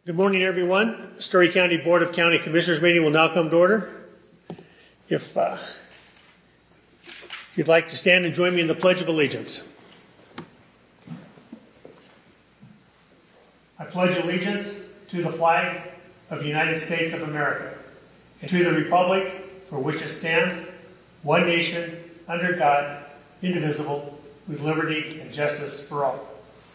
Good morning, everyone. Story County Board of County Commissioners meeting will now come to order. If you'd like to stand and join me in the Pledge of Allegiance. I pledge allegiance to the flag of the United States of America and to the republic for which it stands, one nation, under God, indivisible, with liberty and justice for all.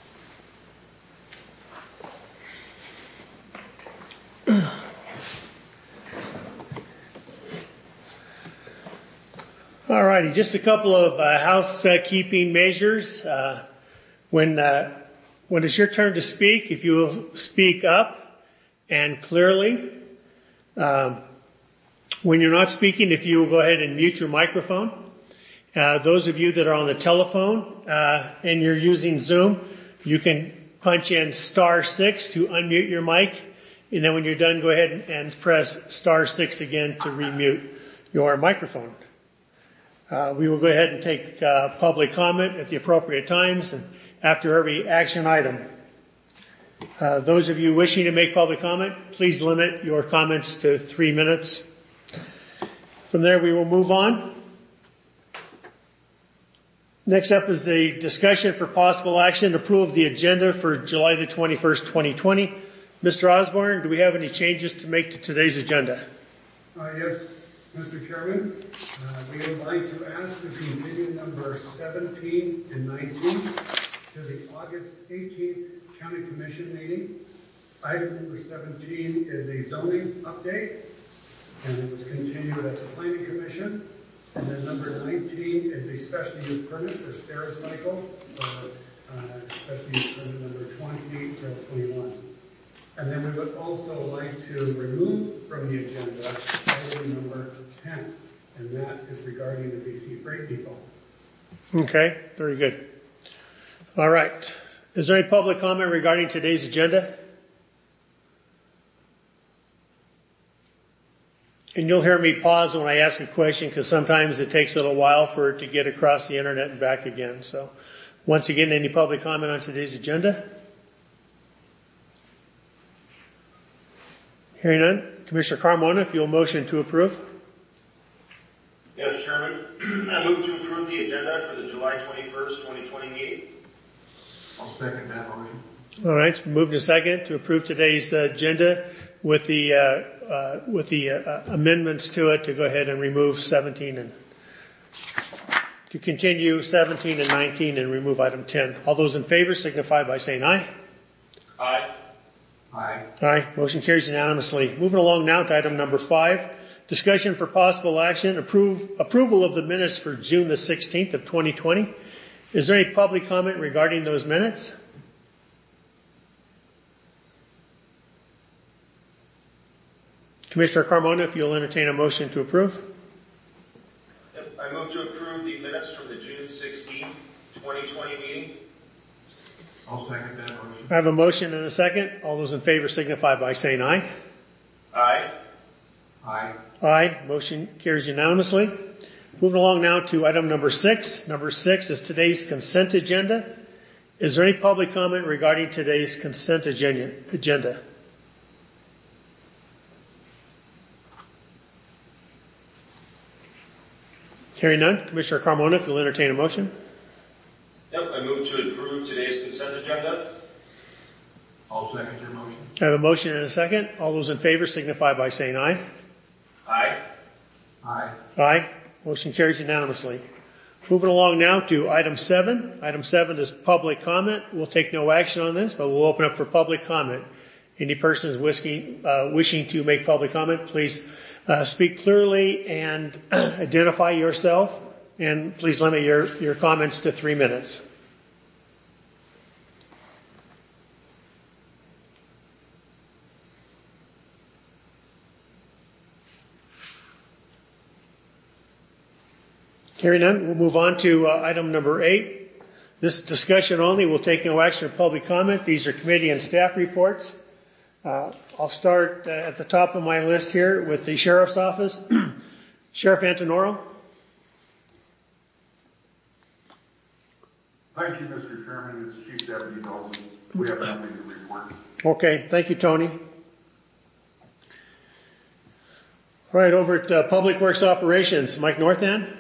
All righty, just a couple of housekeeping measures. When it's your turn to speak, if you will speak up and clearly. When you're not speaking, if you will go ahead and mute your microphone. Those of you that are on the telephone and you're using Zoom, you can punch in *6 to unmute your mic. And then when you're done, go ahead and press *6 again to remute your microphone. We will go ahead and take public comment at the appropriate times and after every action item. Those of you wishing to make public comment, please limit your comments to 3 minutes. From there, we will move on. Next up is a discussion for possible action to approve the agenda for July the 21st, 2020. Mr. Osborne, do we have any changes to make to today's agenda? Yes, Mr. Chairman. We would like to ask to continue number 17 and 19 to the August 18th County Commission meeting. Item number 17 is a zoning update, and it was continued at the Planning Commission. And then number 19 is a special use permit for Stericycle for special use permit number 28/21. And then we would also like to remove from the agenda item number 10, and that is regarding the BC Freight Depot. Okay, very good. All right. Is there any public comment regarding today's agenda? And you'll hear me pause when I ask a question because sometimes it takes a little while for it to get across the internet and back again. So once again, any public comment on today's agenda? Hearing none. Commissioner Carmona, if you'll motion to approve. Yes, Chairman. I move to approve the agenda for the July 21st, 2020 meeting. I'll second that motion. All right, it's been moved and second to approve today's agenda with the amendments to it to go ahead and remove 17 and to continue 17 and 19 and remove item 10. All those in favor signify by saying aye. Aye. Aye. Aye. Motion carries unanimously. Moving along now to item number 5. Discussion for possible action. Approval of the minutes for June the 16th of 2020. Is there any public comment regarding those minutes? Commissioner Carmona, if you'll entertain a motion to approve. Yep. I move to approve the minutes from the June 16th, 2020 meeting. I'll second that motion. I have a motion and a second. All those in favor signify by saying aye. Aye. Aye. Aye. Motion carries unanimously. Moving along now to item number 6. Number 6 is today's consent agenda. Is there any public comment regarding today's consent agenda? Hearing none. Commissioner Carmona, if you'll entertain a motion. Yep. I move to approve today's consent agenda. I'll second your motion. I have a motion and a second. All those in favor signify by saying aye. Aye. Aye. Aye. Motion carries unanimously. Moving along now to item 7. Item 7 is public comment. We'll take no action on this, but we'll open up for public comment. Any persons wishing to make public comment, please speak clearly and identify yourself, and please limit your comments to 3 minutes. Hearing none, we'll move on to item number 8. This discussion only will take no action or public comment. These are committee and staff reports. I'll start at the top of my list here with the Sheriff's Office. Sheriff Antonoro. Thank you, Mr. Chairman. It's Chief Deputy Dawson. We have nothing to report. report. Okay, thank you, Tony. All right, over at Public Works Operations, Mike Northan.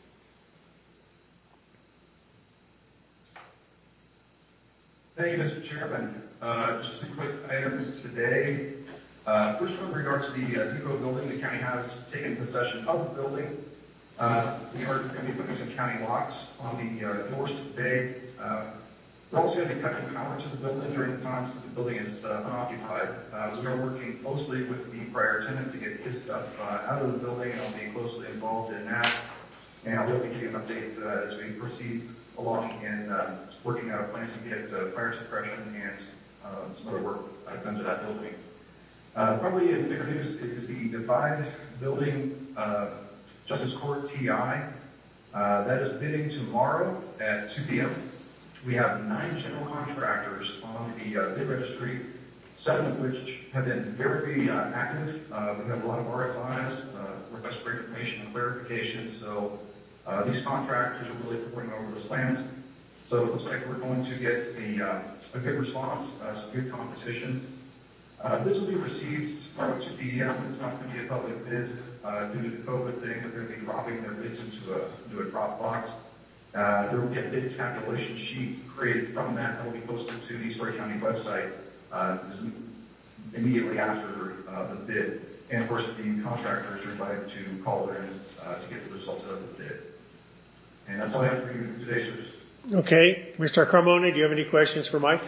Thank you, Mr. Chairman. Just two quick items today. First one regards to the depot building. The county has taken possession of the building. We are going to be putting some county locks on the doors today. We're also going to be cutting power to the building during the times that the building is unoccupied. We are working closely with the prior tenant to get his stuff out of the building, and I'll be closely involved in that. And I'll be able to give you an update as we proceed along in working out a plan to get fire suppression and some other work done to that building. Probably the bigger news is the Divide building, Justice Court TI. That is bidding tomorrow at 2 p.m. We have 9 general contractors on the bid registry, 7 of which have been very active. We have a lot of RFIs, requests for information and clarification. So these contractors are really pouring over those plans. So it looks like we're going to get a good response, some good competition. This will be received tomorrow at 2 p.m. It's not going to be a public bid due to the COVID thing. They're going to be dropping their bids into a drop box. There will be a bid tabulation sheet created from that that will be posted to the Story County website immediately after the bid. And of course, the contractors are invited to call in to get the results of the bid. And that's all I have for you today, sirs. Okay, Mr. Carmona, do you have any questions for Mike?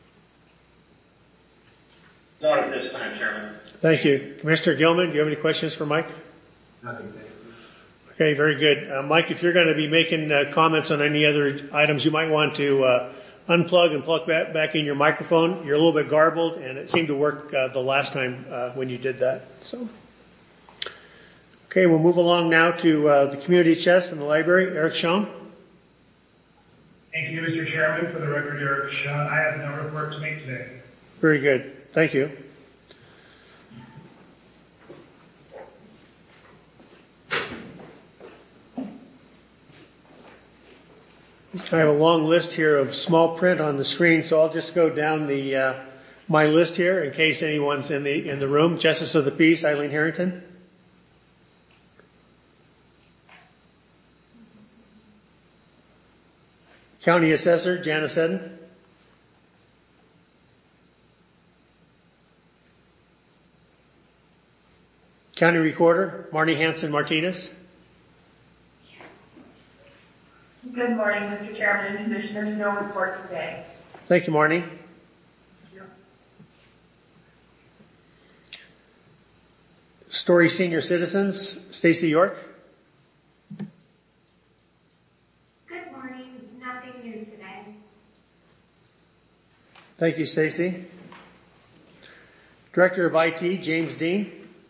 Not at this time, Chairman. Thank you. Commissioner Gilman, do you have any questions for Mike? Nothing, thank you. Okay, very good. Mike, if you're going to be making comments on any other items, you might want to unplug and plug back in your microphone. You're a little bit garbled, and it seemed to work the last time when you did that. So, okay, we'll move along now to the community chest in the library. Eric Schoen. Thank you, Mr. Chairman. For the record, Eric Schoen. I have no report to make today. Very good. Thank you. I have a long list here of small print on the screen, so I'll just go down the my list here in case anyone's in the room. Justice of the Peace, Eileen Harrington. County Assessor, Janice Eden. County Recorder, Marnie Hansen Martinez. Good morning, Mr. Chairman and Commissioners. No report today. Thank you, Marnie. Story Senior Citizens, Stacy York. Good morning. Nothing new today. Thank you, Stacy. Director of IT, James Dean.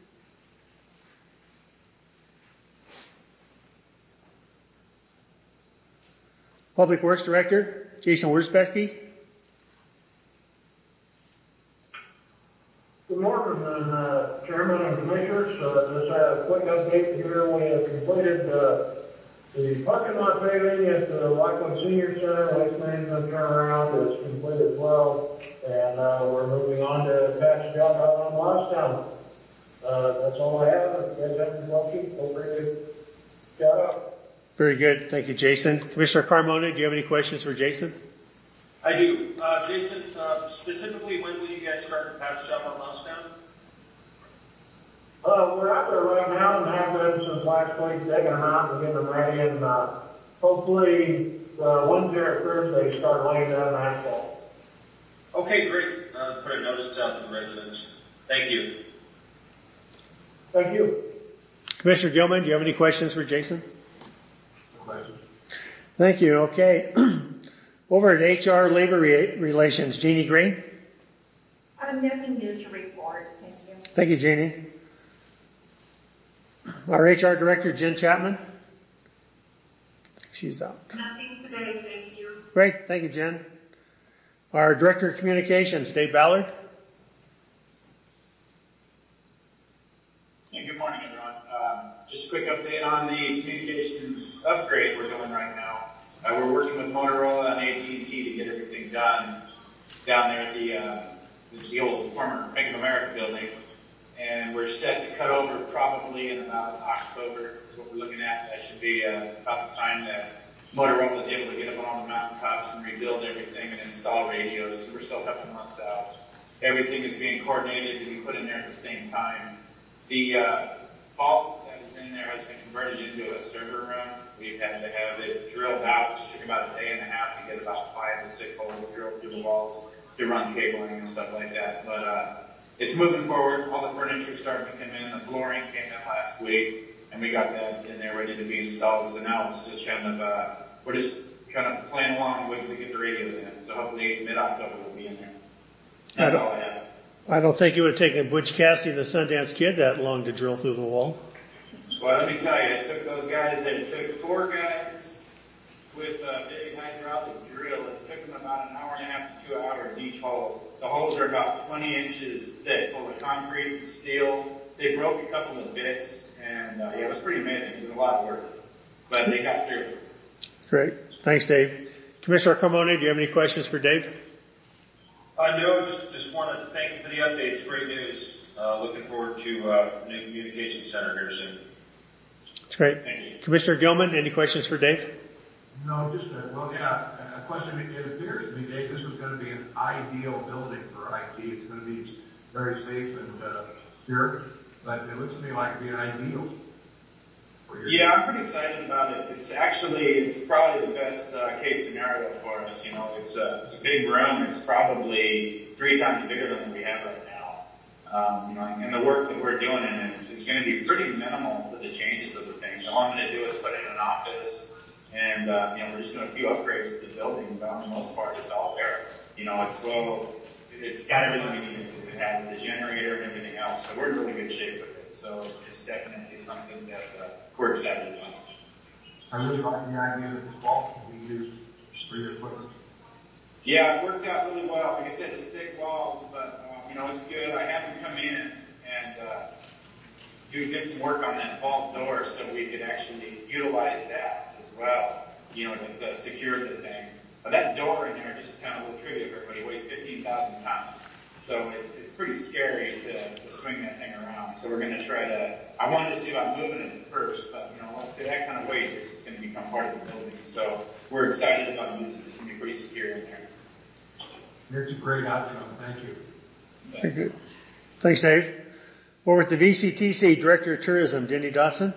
Public Works Director, Jason Wurzbecki. Good morning, Chairman and Commissioners. Just a quick update here. We have completed the parking lot paving at the Lakeland Senior Center. Waste management turnaround is complete as well. And we're moving on to patch job out on Lordstown. That's all I have. If you guys have any questions, feel free to shout out. Very good. Thank you, Jason. Commissioner Carmona, do you have any questions for Jason? I do. Jason, specifically, when will you guys start the patch job on Lordstown? We're out there right now and have been since last week, digging them out and getting them ready. And hopefully Wednesday or Thursday start laying down asphalt. Okay, great. Put a notice out to the residents. Thank you. Thank you. Commissioner Gilman, do you have any questions for Jason? Questions? Thank you. Okay. Over at HR Labor Relations, Jeannie Green. Nothing new to report. Thank you. Thank you, Jeannie. Our HR Director, Jen Chapman. She's out. Nothing today. Thank you. Great. Thank you, Jen. Our Director of Communications, Dave Ballard. Yeah, good morning, everyone. Just a quick update on the communications upgrade we're doing right now. We're working with Motorola and AT&T to get everything done down there at the the old former Bank of America building. And we're set to cut over probably in about October is what we're looking at. That should be about the time that Motorola is able to get up on the mountaintops and rebuild everything and install radios. So we're still a couple months out. Everything is being coordinated to be put in there at the same time. The vault that is in there has been converted into a server room. We've had to have it drilled out. It took about a day and a half to get about 5 to 6 holes drilled through the walls to run cabling and stuff like that. But it's moving forward. All the furniture is starting to come in. The flooring came in last week, and we got that in there ready to be installed. So now it's just kind of, we're just kind of playing along waiting to get the radios in. So hopefully mid-October we'll be in there. That's all I have. I don't think it would have taken Butch Cassidy and the Sundance Kid that long to drill through the wall. Well, let me tell you, it took those guys, it took 4 guys with a big hydraulic drill. It took them about an hour and a half to 2 hours each hole. The holes are about 20 inches thick, full of concrete and steel. They broke a couple of bits, and yeah, it was pretty amazing. It was a lot of work, but they got through. Great. Thanks, Dave. Commissioner Carmona, do you have any questions for Dave? No, just wanted to thank you for the updates. Great news. Looking forward to new communications center here soon. That's great. Thank you. Commissioner Gilman, any questions for Dave? No, just a question. It appears to me, Dave, this is going to be an ideal building for IT. It's going to be very safe and secure, but it looks to me like it'd be an ideal. Yeah, I'm pretty excited about it. It's probably the best case scenario for us. You know, it's a big room. It's probably 3 times bigger than what we have right now. You know, and the work that we're doing in it is going to be pretty minimal for the changes of the thing. All I'm going to do is put in an office, and you know, we're just doing a few upgrades to the building, but on the most part, it's all there. You know, it's got everything we need. It has the generator and everything else, so we're in really good shape with it. So it's definitely something that we're excited about. I really like the idea that the vault can be used for your equipment. Yeah, it worked out really well. Like I said, it's thick walls, but you know, it's good. I had them come in and do some work on that vault door so we could actually utilize that as well, you know, to secure the thing. But that door in there, just kind of a little trivia for everybody, weighs 15,000 pounds. So it's pretty scary to swing that thing around. So we're going to try to, I wanted to see about moving it first, but you know, once that kind of weight is going to become part of the building. So we're excited about using this. It's going to be pretty secure in there. It's a great outcome. Thank you. Very good. Thanks, Dave. Over at the VCTC, Director of Tourism, Denny Dotson.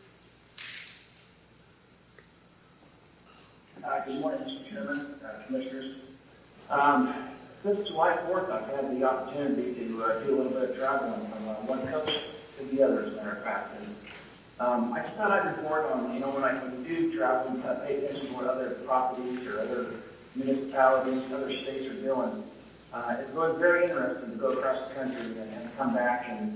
Good morning, Mr. Chairman, Commissioners. Since July 4th, I've had the opportunity to do a little bit of traveling from one coast to the other, as a matter of fact. And I just thought I'd report on, you know, when you do travel, you kind of pay attention to what other properties or other municipalities, other states are doing. It's really very interesting to go across the country and come back and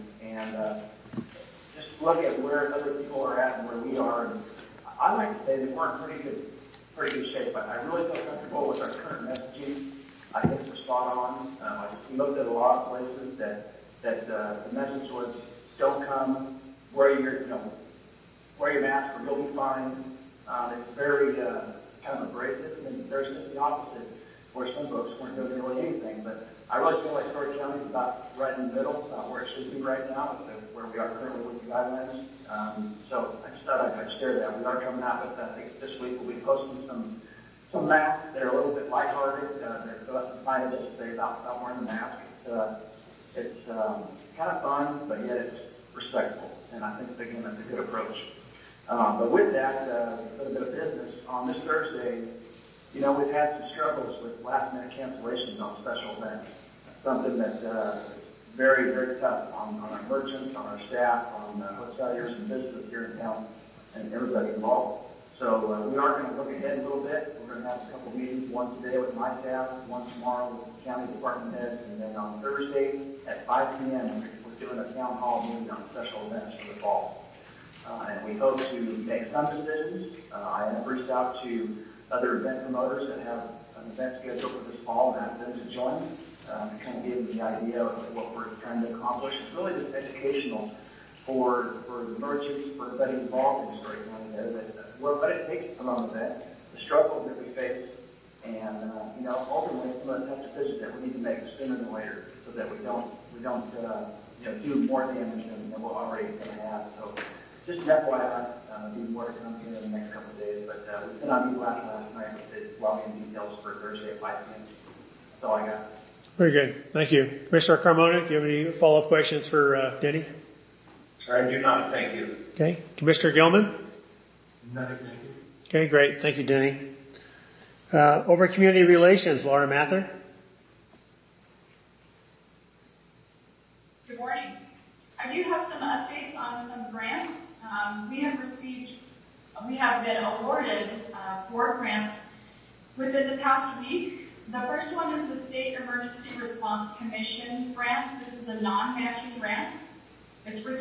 just look at where other people are at and where we are. And I like to say that we're in pretty good shape. I really feel comfortable with our current messaging. I think we're spot on. We looked at a lot of places that the message was, don't come, wear your mask or you'll be fine. It's very kind of abrasive, and very just the opposite, where some folks weren't doing really anything. But I really feel like Story County is about right in the middle, about where it should be right now, where we are currently with the guidelines. So I just thought I'd share that. We are coming out with, I think this week we'll be posting some masks that are a little bit lighthearted. They're defined to say about wearing the mask. It's kind of fun, but yet it's respectful. And I think, again, that's a good approach. But with that, a little bit of business. On this Thursday, you know, we've had some struggles with last-minute cancellations on special events. Something that's very, very tough on our merchants, on our staff, on hoteliers and visitors here in town, and everybody involved. So we are going to look ahead a little bit. We're going to have a couple meetings, one today with my staff, one tomorrow with the county department heads, and then on Thursday at 5 p.m. we're doing a town hall meeting on special events for the fall. And we hope to make some decisions. I have reached out to other event promoters that have an event scheduled for this fall and asked them to join to kind of give them the idea of what we're trying to accomplish. It's really just educational for the merchants, for everybody involved in Story County there, that what it takes to run an event, the struggles that we face, And, ultimately, some of the tough decisions that we need to make sooner than later so that we don't do more damage than we're already going to have. So just an FYI, be more to come here in the next couple of days. But we sent out last night with the login details for Thursday at 5 p.m. That's all I got. Very good. Thank you. Commissioner Carmona, do you have any follow-up questions for Denny? I do not. Thank you. Okay. Commissioner Gilman? Nothing, thank you. Okay, great. Thank you, Denny. Over community relations, Laura Mather. Good morning. I do have some updates on some grants. We have been awarded 4 grants within the past week. The first one is the State Emergency Response Commission grant. This is a non-matching grant. It's for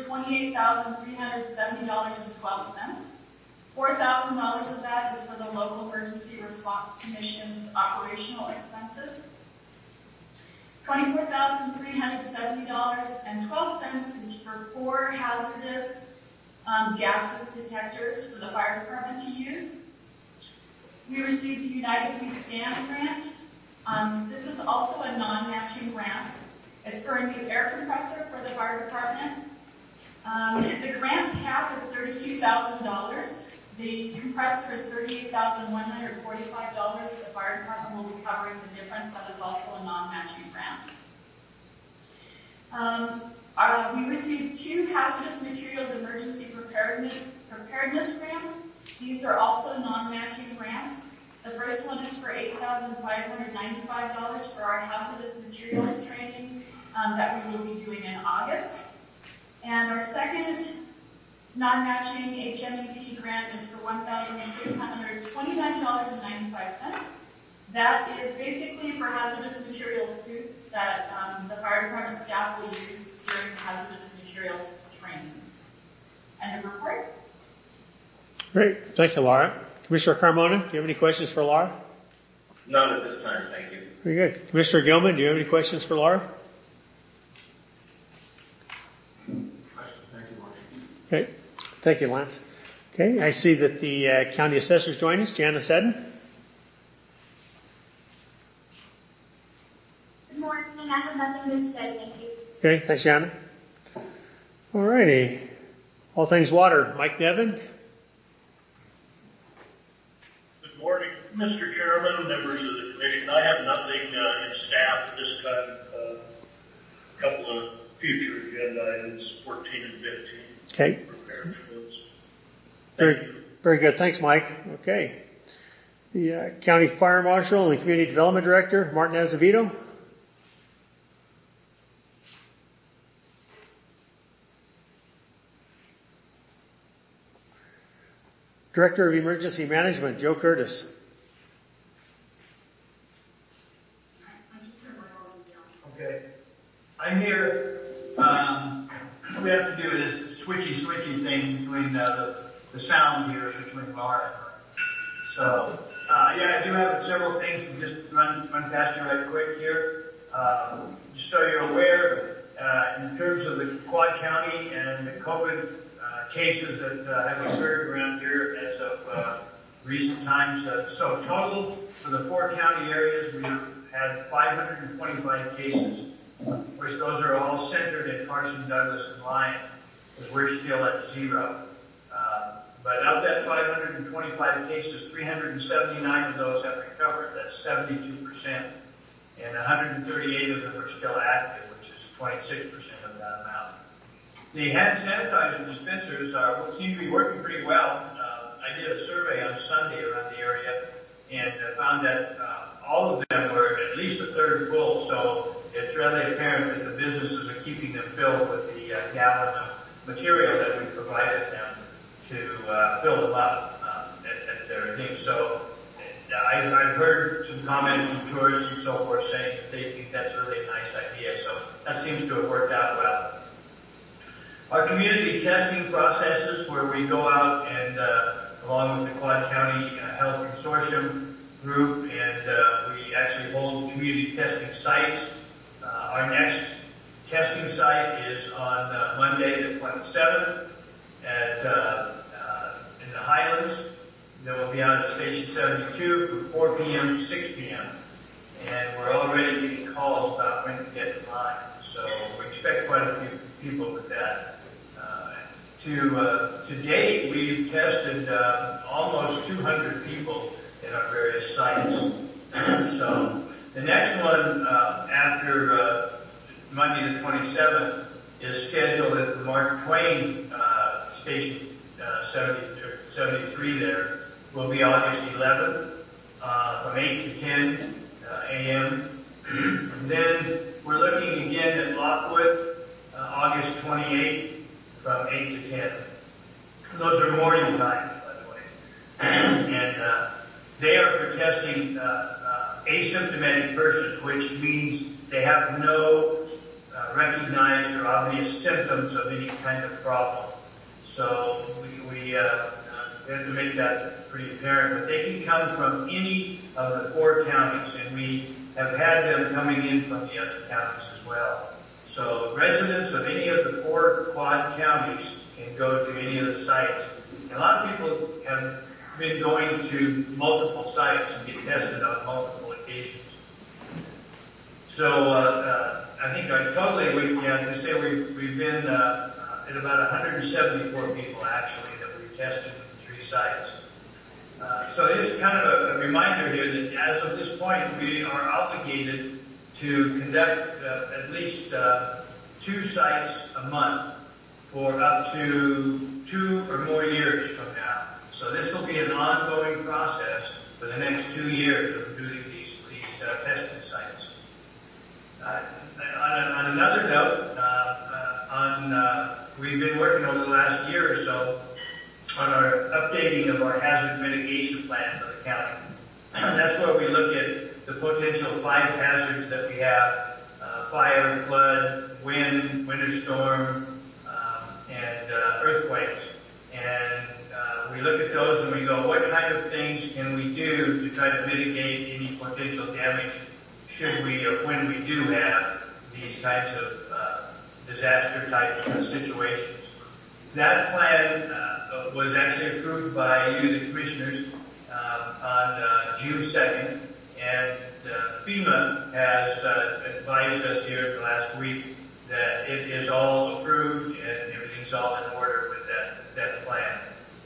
$28,370.12. $4,000 of that is for the local Emergency Response Commission's operational expenses. $24,370.12 is for 4 hazardous gases detectors for the fire department to use. We received the United We Stand grant. This is also a non-matching grant. It's for a new air compressor for the fire department. The grant cap is $32,000. The compressor is $38,145. The fire department will be covering the difference. That is also a non-matching grant. We received 2 hazardous materials emergency preparedness grants. These are also non-matching grants. The first one is for $8,595 for our hazardous materials training that we will be doing in August. And our second non-matching HMEP grant is for $1,629.95. That is basically for hazardous materials suits that the fire department staff will use during hazardous materials training. End of report. Great. Thank you, Laura. Commissioner Carmona, do you have any questions for Laura? None at this time. Thank you. Very good. Commissioner Gilman, do you have any questions for Laura? Okay. Thank you, Lance. Okay. I see that the county assessors join us. Janice Eden. Good morning. I have nothing new today. Thank you. Okay. Thanks, Jana. All righty. All things water. Mike Nevin. Good morning, Mr. Chairman, members of the commission. I have nothing in staff at this time. A couple of future agenda items, 14 and 15. Okay. Very good. Thanks, Mike. Okay. The County Fire Marshal and Community Development Director, Martin Azevedo. Director of Emergency Management, Joe Curtis. Okay. I'm here. What we have to do is switchy thing between the sound here between Laura and her. So, I do have several things to just run past you right quick here. Just so you're aware, in terms of the Quad County and the COVID cases that have occurred around here as of recent times. So total for the 4 county areas, we had 525 cases. Of course, those are all centered in Carson, Douglas, and Lyon, because we're still at 0. But of that 525 cases, 379 of those have recovered. That's 72%. And 138 of them are still active, which is 26% of that amount. The hand sanitizer dispensers seem to be working pretty well. I did a survey on Sunday around the area and found that all of them were at least a third full. So it's really apparent that the businesses are keeping them filled with the gallon of material that we provided them to fill them up at their thing. So I've heard some comments from tourists and so forth saying that they think that's really a nice idea. So that seems to have worked out well. Our community testing processes, where we go out and along with the Quad County Health Consortium group, and we actually hold community testing sites. Our next testing site is on Monday the 27th in the Highlands. that will be out at Station 72 from 4 p.m. to 6 p.m. And we're already getting calls about when to get in line. So we expect quite a few people with that. To date, we've tested almost 200 people in our various sites. So the next one after Monday the 27th is scheduled at the Mark Twain Station 73 there. Will be August 11th from 8 to 10 a.m. And then we're looking again at Lockwood August 28th from 8 to 10. Those are morning times, by the way. And they are for testing asymptomatic persons, which means they have no recognized or obvious symptoms of any kind of problem. So we have to make that pretty apparent. But they can come from any of the 4 counties, and we have had them coming in from the other counties as well. So residents of any of the 4 quad counties can go to any of the sites. And a lot of people have been going to multiple sites and get tested on multiple occasions. So I think totally we've been at about 174 people actually that we've tested in 3 sites. So it's kind of a reminder here that as of this point we are obligated to conduct at least 2 sites a month for up to 2 or more years from now. So this will be an ongoing process for the next 2 years of doing these testing sites. On another note, we've been working over the last year or so on our updating of our hazard mitigation plan for the county. That's where we look at the potential 5 hazards that we have: fire, flood, wind, winter storm, and earthquakes. And we look at those and we go, what kind of things can we do to try to mitigate any potential damage should we or when we do have these kinds of disaster type situations. That plan was actually approved by you, the commissioners, on June 2nd, and FEMA has advised us here the last week that it is all approved and everything's all in order with that plan.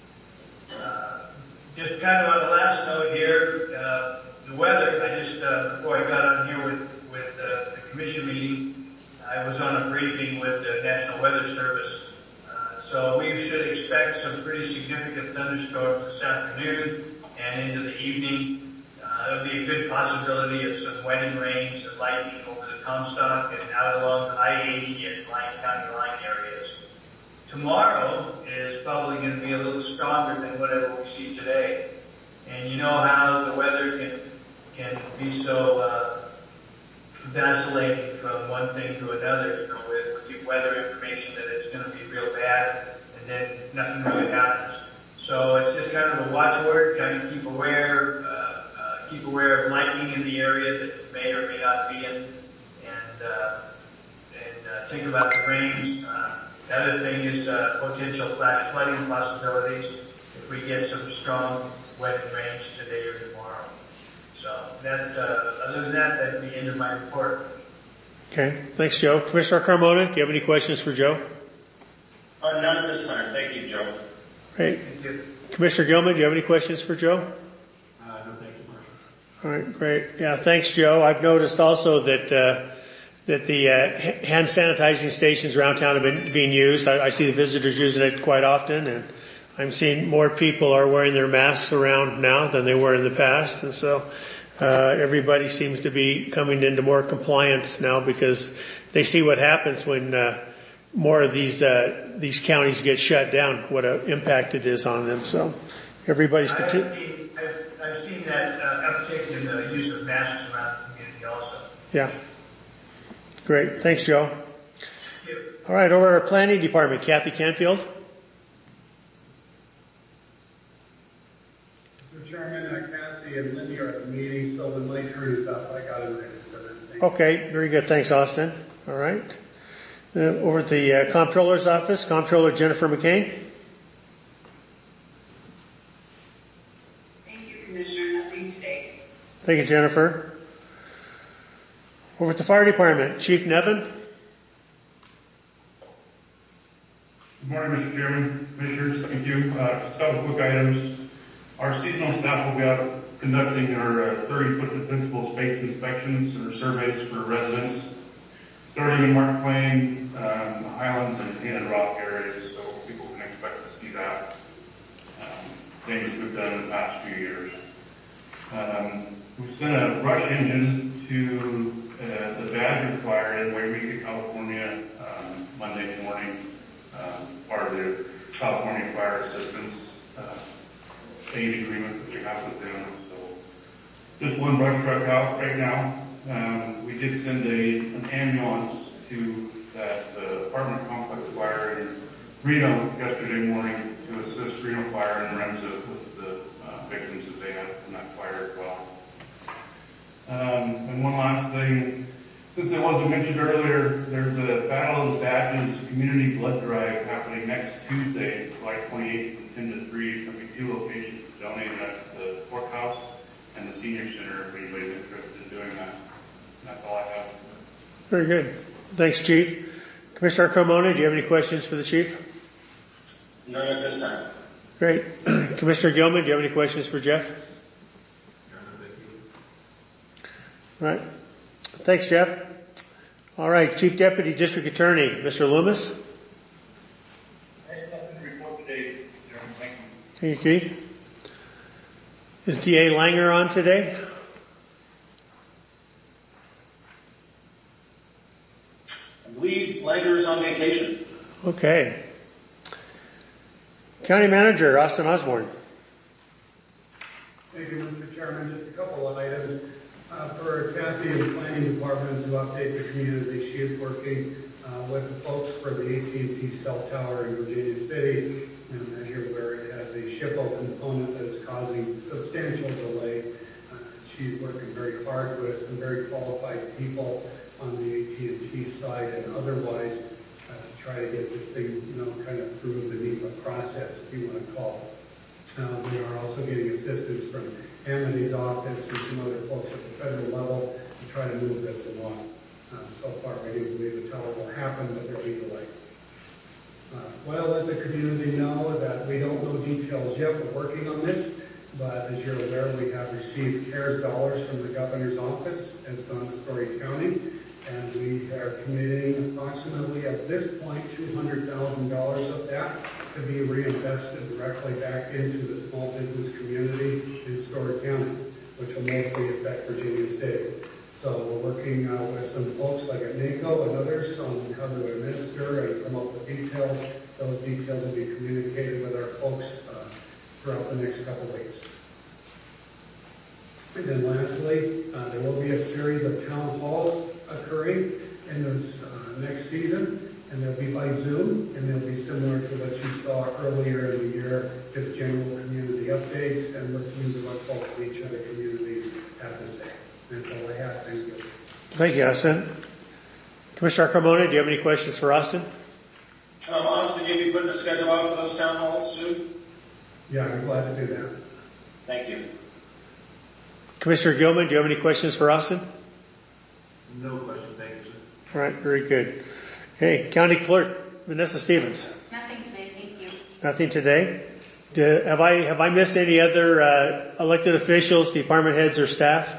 Just kind of on the last note here, the weather, I just, before I got on here with the commission meeting, I was on a briefing with the National Weather Service. So we should expect some pretty significant thunderstorms this afternoon and into the evening. There'll be a good possibility of some wedding rains and lightning over the Comstock and out along I-80 and Lyon County line areas. Tomorrow is probably going to be a little stronger than whatever we see today. And you know how the weather can be so vacillating from one thing to another, with weather information that it's going to be real bad, and then nothing really happens. So it's just kind of a watchword, trying to keep aware of lightning in the area that may or may not be in, and think about the rains. The other thing is potential flash flooding possibilities if we get some strong wet rains today or tomorrow. So other than that, that'd be the end of my report. Okay, thanks, Joe. Commissioner Carmona, do you have any questions for Joe? None at this time. Thank you, Joe. Great. Thank you. Commissioner Gilman, do you have any questions for Joe? No, thank you, Marshall. All right, great. Yeah, thanks, Joe. I've noticed also that the hand sanitizing stations around town have been being used. I see the visitors using it quite often, and I'm seeing more people are wearing their masks around now than they were in the past, and so everybody seems to be coming into more compliance now because they see what happens when more of these counties get shut down, what an impact it is on them. So everybody's I've seen that uptick in the use of masks around the community also. Yeah. Great. Thanks, Joe. Thank you. All right, over our planning department, Kathy Canfield. Mr. Chairman, Kathy and Lindy are at the meeting, so when my turn is up, I got it ready for them. Okay, very good. Thanks, Austin. All right. Over at the Comptroller's office, Comptroller Jennifer McCain. Thank you, Jennifer. Over at the fire department, Chief Nevin. Good morning, Mr. Chairman, Commissioners. Thank you. Just a couple quick items. Our seasonal staff will be out conducting our 30-foot defensible space inspections or surveys for residents, starting in Mark Plain, the Highlands, and Painted Rock areas, so people can expect to see that. Things we've done in the past few years. We sent a brush engine to the Badger Fire in Wairika, California, Monday morning, part of the California Fire Assistance aid agreement that we have with them. So just one brush truck out right now. We did send an ambulance to that apartment complex fire in Reno yesterday morning to assist Reno Fire and Remsa with the victims that they had from that fire as well. And one last thing, since it wasn't mentioned earlier, there's a Battle of the Badges community blood drive happening next Tuesday, July 28th from 10 to 3. There'll be 2 locations donated at the courthouse and the senior center if anybody's interested in doing that. And that's all I have. Very good. Thanks, Chief. Commissioner Carmona, do you have any questions for the Chief? None at this time. Great. Commissioner Gilman, do you have any questions for Jeff? All right. Thanks, Jeff. All right. Chief Deputy District Attorney, Mr. Loomis. I have nothing to report today, Chairman. Thank you. Thank you, Keith. Is DA Langer on today? I believe Langer is on vacation. Okay. County Manager, Austin Osborne. Thank you, Mr. Chairman. Just a couple of items. For Kathy and the Planning Department to update the community, she is working with the folks for the AT&T cell tower in Virginia City. And as you're aware, it has a SHPO component that is causing substantial delay. She's working very hard with some very qualified people on the AT&T side and otherwise to try to get this thing, kind of through the NEPA process, if you want to call it. We are also getting assistance from Amity's office and some other folks at the federal level to try to move this along. So far, we do believe the tower will happen, but there'll be delay. Well, let the community know that we don't know details yet. We're working on this, but as you're aware, we have received CARES dollars from the governor's office as gone to Story County, and we are committing approximately at this point $200,000 of that to be reinvested directly back into the small business community in Story County, which will mostly affect Virginia City. So we're working with some folks like at NACO and others on how to administer and come up with details. Those details will be communicated with our folks throughout the next couple of weeks. And then lastly, there will be a series of town halls occurring in this next season. And they'll be by Zoom, and they'll be similar to what you saw earlier in the year, just general community updates and listening to what folks in each other communities have to say. That's all I have. Thank you. Thank you, Austin. Commissioner Carmona, do you have any questions for Austin? Austin, you'll be putting a schedule out for those town halls soon? Yeah, I'm glad to do that. Thank you. Commissioner Gilman, do you have any questions for Austin? No question. Thank you, sir. All right, very good. Okay, County Clerk, Vanessa Stevens. Nothing today, thank you. Nothing today. Have I missed any other elected officials, department heads, or staff?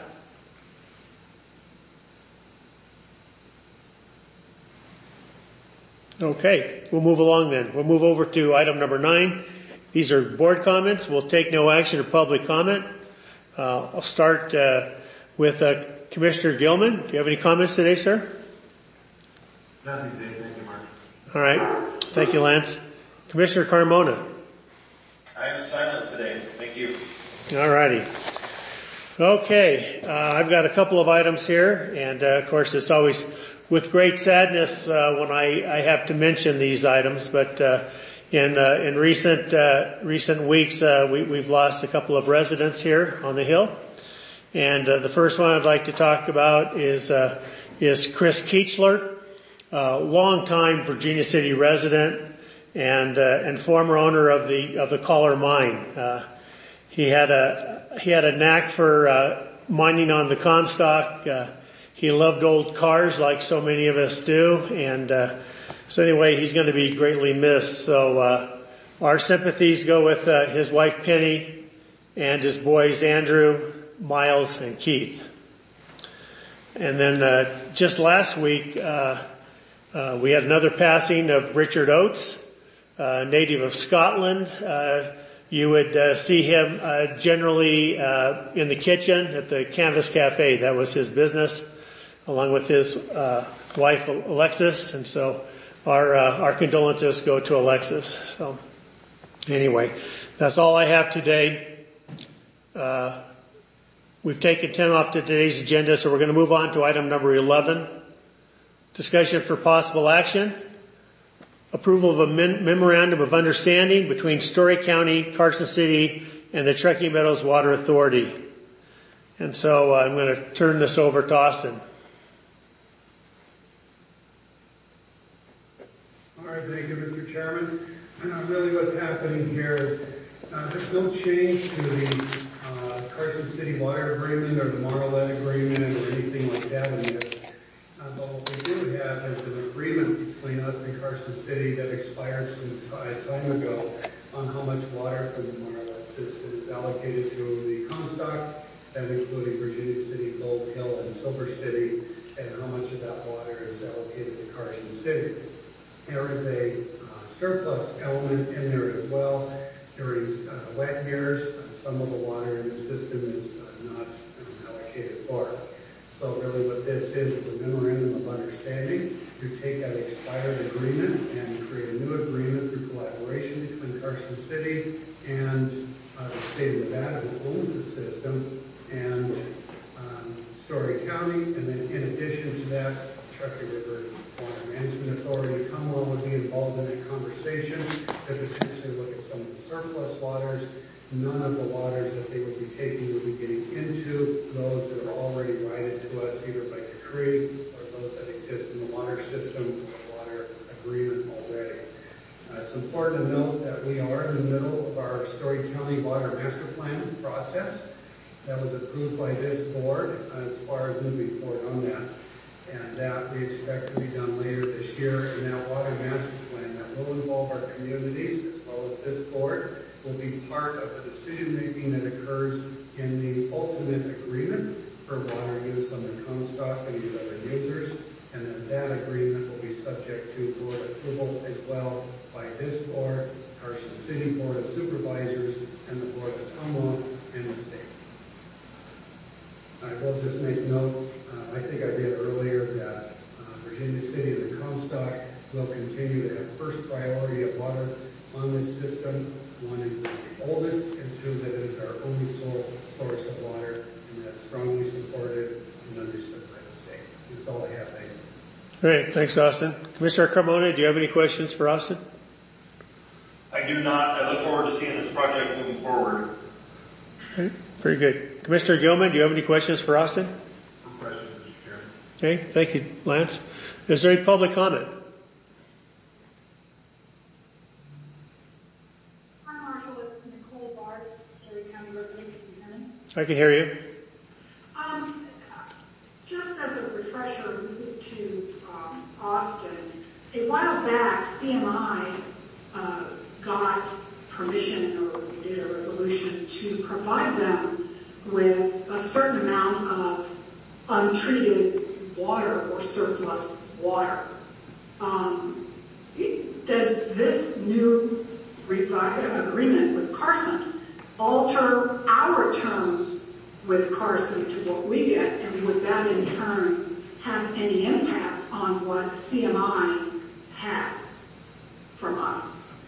Okay, we'll move along then. We'll move over to item number 9. These are board comments. We'll take no action or public comment. I'll start with Commissioner Gilman. Do you have any comments today, sir? Nothing today. Thank you, Mark. All right. Thank you, Lance. Commissioner Carmona. I am silent today. Thank you. All righty. Okay. I've got a couple of items here, and of course, it's always with great sadness when I have to mention these items. But in recent weeks, we've lost a couple of residents here on the Hill, and the first one I'd like to talk about is Chris Keechler. Long-time Virginia City resident and former owner of the Collar Mine. He had a knack for mining on the Comstock. He loved old cars like so many of us do. And so anyway, he's going to be greatly missed. So our sympathies go with his wife Penny and his boys Andrew, Miles, and Keith. And then just last week, we had another passing of Richard Oates, native of Scotland. You would see him generally in the kitchen at the Canvas Cafe. That was his business, along with his wife Alexis. And so our condolences go to Alexis. So anyway, that's all I have today. We've taken 10 off today's agenda, so we're going to move on to item number 11. Discussion for possible action. Approval of a memorandum of understanding between Story County, Carson City, and the Truckee Meadows Water Authority. And so I'm going to turn this over to Austin. All right, thank you, Mr. Chairman. Really what's happening here is there's no change to the Carson City Water Agreement or the Marlette Agreement or anything like that in this. But what we do have is an agreement between us and Carson City that expired some time ago on how much water from the Marlette system is allocated to the Comstock, and including Virginia City, Gold Hill, and Silver City, and how much of that water is allocated to Carson City. There is a surplus element in there as well. During wet years, some of the water in the system is not allocated for. So really what this is a memorandum of understanding. You take that expired agreement and create a new agreement through collaboration between Carson City and the state of Nevada, who owns the system, and Story County. And then in addition to that, Truckee River Water Management Authority, Commonwealth would be involved in that conversation to potentially look at some of the surplus waters. None of the waters that they would be taking would be getting into those that are already righted to us, either by decree or those that exist in the water system or water agreement already. It's important to note that we are in the middle of our Story County Water Master Plan process that was approved by this board as far as moving forward on that. And that we expect to be done later this year. And that water master plan that will involve our communities as well as this board will be part of the decision-making that occurs in the ultimate agreement for water use on the Comstock and these other users. And then that agreement will be subject to board approval as well by this board, Carson City Board of Supervisors, and the Board of Commonwealth and the state. I will just make note, I think I did earlier, that Virginia City and the Comstock will continue to have first priority of water on this system. One is the oldest, and two, that it is our only source of water, and that's strongly supported and understood by the state. That's all I have. Thank you. Great. Thanks, Austin. Commissioner Carmona, do you have any questions for Austin? I do not. I look forward to seeing this project moving forward. Okay. Very good. Commissioner Gilman, do you have any questions for Austin? No questions, Mr. Chairman. Okay. Thank you, Lance. Is there any public comment? Hi, Marshall. It's Nicole Bard, Story County resident. Can you hear me? I can hear you. Just as a refresher, this is to Austin. A while back, CMI got permission, or we did a resolution to provide them with a certain amount of untreated water or surplus water. Does this new agreement with Carson alter our terms with Carson to what we get, and would that in turn have any impact on what CMI has from us?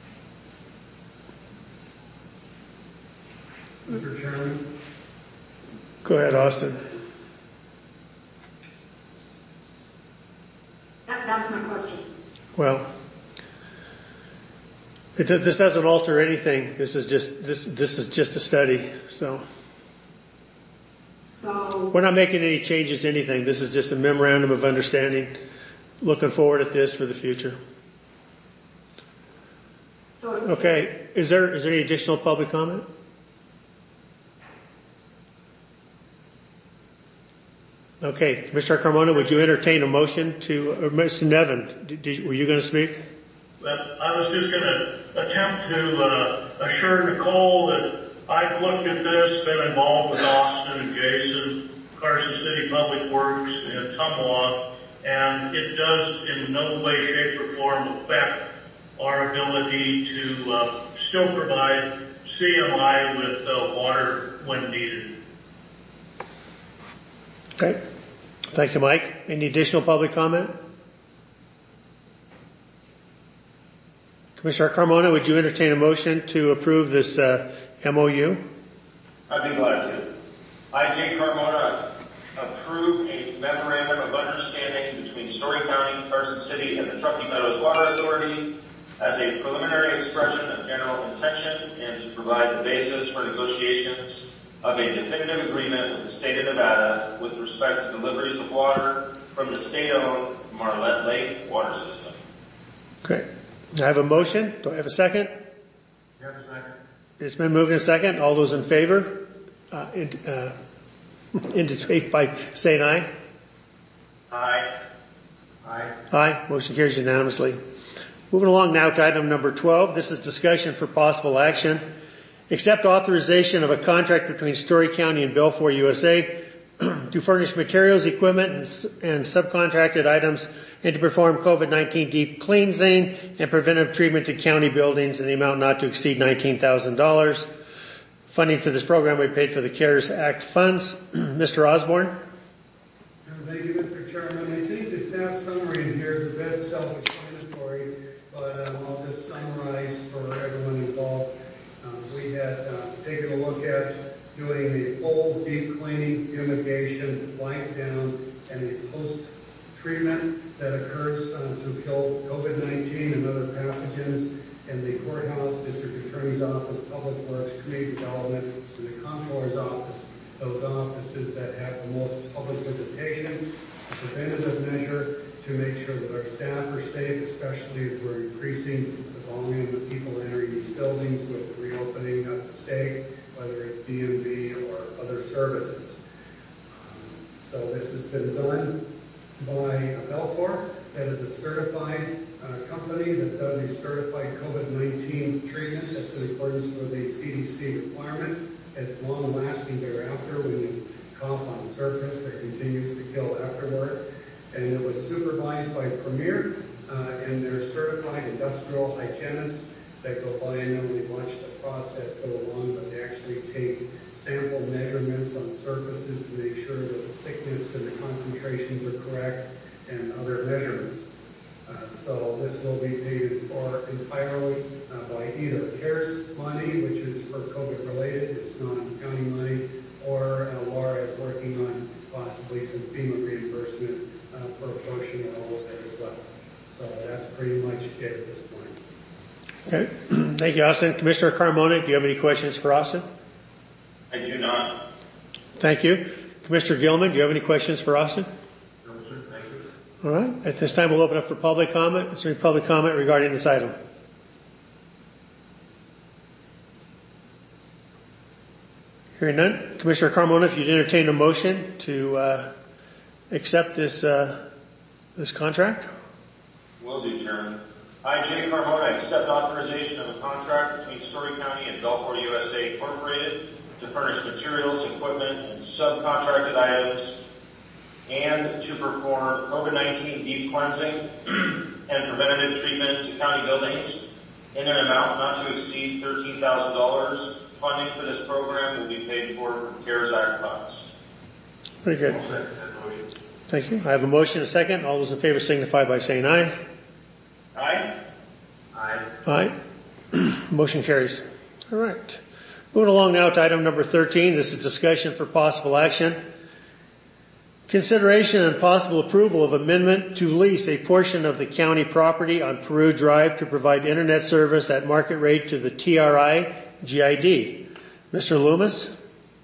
Mr. Chairman? Go ahead, Austin. That's my question. Well, this doesn't alter anything. This is just a study. So we're not making any changes to anything. This is just a memorandum of understanding. Looking forward at this for the future. Okay. Is there any additional public comment? Okay, Commissioner Carmona, would you entertain a motion to, or Mr. Nevin, were you going to speak? Well, I was just going to attempt to assure Nicole that I've looked at this, been involved with Austin and Jason, Carson City Public Works, and Tumwa, and it does in no way, shape, or form affect our ability to still provide CMI with water when needed. Okay. Thank you, Mike. Any additional public comment? Commissioner Carmona, would you entertain a motion to approve this MOU? I'd be glad to. I, Jay Carmona, approve a memorandum of understanding between Story County, Carson City, and the Truckee Meadows Water Authority as a preliminary expression of general intention and to provide the basis for negotiations of a definitive agreement with the state of Nevada with respect to deliveries of water from the state-owned Marlette Lake water system. Okay. I have a motion. Do I have a second? You have a second. It's been moved in a second. All those in favor, indicate by saying aye. Aye. Aye. Aye. Motion carries unanimously. Moving along now to item number 12. This is discussion for possible action. Accept authorization of a contract between Story County and Belfour USA to furnish materials, equipment, and subcontracted items and to perform COVID-19 deep cleansing and preventive treatment to county buildings in the amount not to exceed $19,000. Funding for this program we paid for the CARES Act funds. Mr. Osborne. Thank you, Mr. Chairman. I think the staff summary in here is a bit self-explanatory, but I'll just summarize for everyone involved. We had taken a look at doing a full deep cleaning, fumigation, wipe down, and a post-treatment that occurs to kill COVID-19 and other pathogens in the courthouse, district attorney's office, public works, community development, and the comptroller's office, those offices that have the most public visitation, a preventative measure to make sure that our staff are safe, especially as we're increasing the volume of people entering these buildings with the reopening of the state, whether it's DMV or other services. So this has been done by Belfour, that is a certified company that does a certified COVID-19 treatment that's in accordance with the CDC requirements. It's long-lasting thereafter. When you cough on the surface, it continues to kill afterward. And it was supervised by Premier and their certified industrial hygienists that go by and not only watch the process go along, but they actually take sample measurements on surfaces to make sure that the thickness and the concentrations are correct and other measurements. So this will be paid for entirely by either CARES money, which is for COVID related, it's non-county money, or Laura is working on possibly some FEMA reimbursement for a portion of all of it as well. So that's pretty much it at this point. Okay. Thank you, Austin. Commissioner Carmona, do you have any questions for Austin? I do not. Thank you. Commissioner Gilman, do you have any questions for Austin? No, sir. Thank you. All right. At this time, we'll open up for public comment. Is there any public comment regarding this item? Hearing none. Commissioner Carmona, if you'd entertain a motion to accept this contract. Will do, Chairman. I, Jay Carmona, accept authorization of a contract between Story County and Belfour USA Incorporated to furnish materials, equipment, and subcontracted items and to perform COVID-19 deep cleansing and preventative treatment to county buildings in an amount not to exceed $13,000. Funding for this program will be paid for from CARES Act funds. Very good. Thank you. I have a motion and a second. All those in favor signify by saying aye. Aye. Aye. Aye. Motion carries. All right. Moving along now to item number 13. This is discussion for possible action. Consideration and possible approval of amendment to lease a portion of the county property on Peru Drive to provide internet service at market rate to the TRI GID. Mr. Loomis.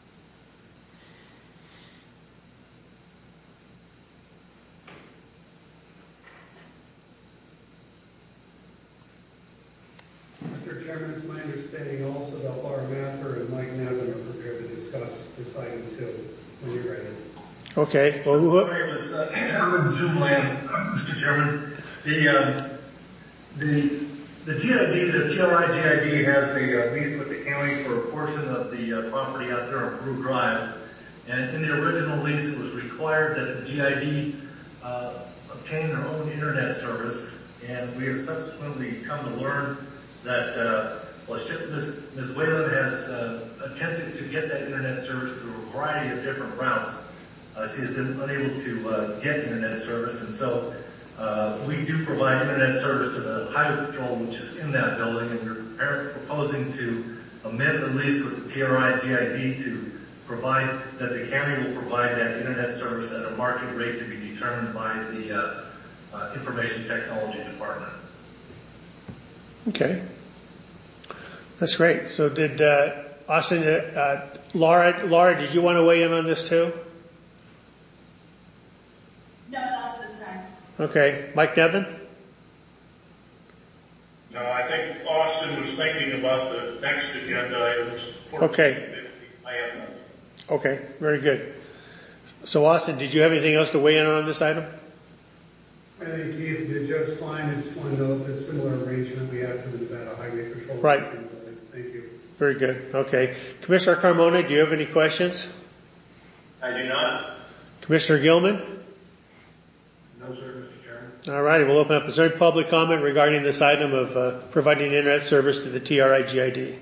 Mr. Chairman, it's my understanding also that Laura Mather and Mike Nevin are prepared to discuss this item too, when you're ready. Okay. Well, Sorry, it was I'm in Zoom land, Mr. Chairman. The GID, the TRI-GID has a lease with the county for a portion of the property out there on Brew Drive. And in the original lease, it was required that the GID obtain their own internet service. And we have subsequently come to learn that Ms. Whalen has attempted to get that internet service through a variety of different routes. She has been unable to get internet service, and so we do provide internet service to the Highway Patrol, which is in that building, and we're proposing to amend the lease with the TRI-GID to provide that the county will provide that internet service at a market rate to be determined by the Information Technology Department. Okay. That's great. So did Austin, Laura, did you want to weigh in on this too? No, not this time. Okay. Mike Nevin? No, I think Austin was thinking about the next agenda items. Okay. I have none. Okay. Very good. So Austin, did you have anything else to weigh in on this item? I think Keith did just fine. I just want to note the similar arrangement we have for the Nevada Highway Patrol. Right. Thank you. Very good. Okay. Commissioner Carmona, do you have any questions? I do not. Commissioner Gilman? No, sir, Mr. Chairman. All righty. We'll open up a third public comment regarding this item of providing internet service to the TRI-GID.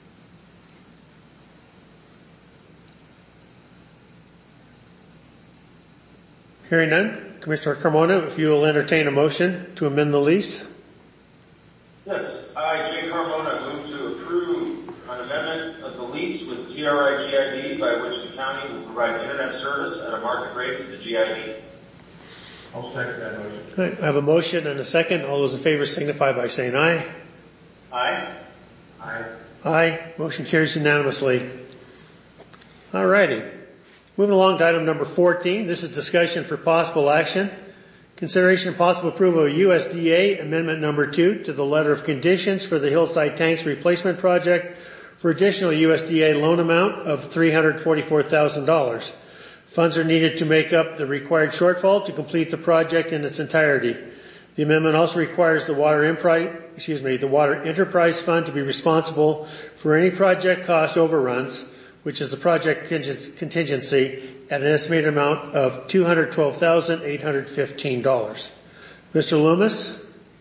Hearing none. Commissioner Carmona, if you will entertain a motion to amend the lease. Yes, I, Jay Carmona, move to approve an amendment of the lease with TRI-GID by which the county will provide internet service at a market rate to the GID. I'll second that motion. All right, I have a motion and a second. All those in favor signify by saying aye. Aye. Aye. Aye. Motion carries unanimously. All righty. Moving along to item number 14. This is discussion for possible action. Consideration and possible approval of USDA Amendment number 2 to the letter of conditions for the Hillside Tanks Replacement Project for additional USDA loan amount of $344,000. Funds are needed to make up the required shortfall to complete the project in its entirety. The amendment also requires the Water Enterprise Fund to be responsible for any project cost overruns, which is the project contingency, at an estimated amount of $212,815. Mr. Loomis?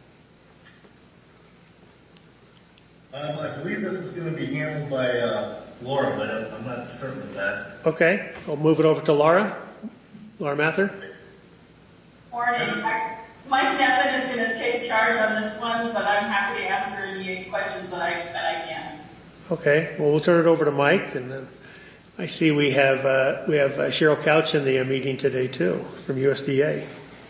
I believe this is going to be handled by Laura, but I'm not certain of that. Okay, I'll move it over to Laura. Laura Mather? Morning. Mike Nevin is going to take charge on this one, but I'm happy to answer any questions that I can. Okay, well, we'll turn it over to Mike, and then I see we have Cheryl Couch in the meeting today too from USDA.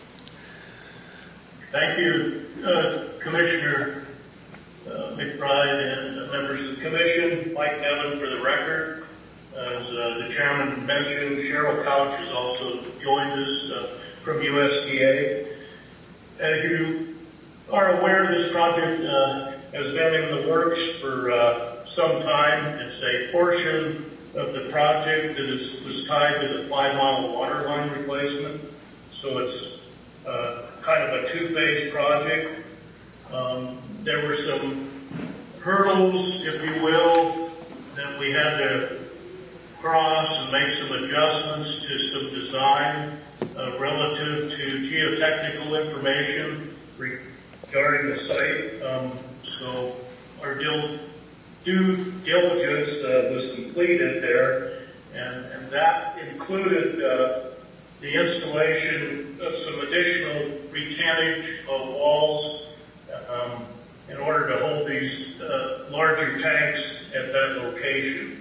Thank you, Commissioner McBride and members of the Commission. Mike Nevin for the record. As the Chairman mentioned, Cheryl Couch has also joined us from USDA. As you are aware, this project has been in the works for some time. It's a portion of the project that was tied to the 5-mile water line replacement. So it's kind of a two-phase project. There were some hurdles, if you will, that we had to cross and make some adjustments to some design relative to geotechnical information regarding the site. So our due diligence was completed there, and that included the installation of some additional retainage of walls in order to hold these larger tanks at that location.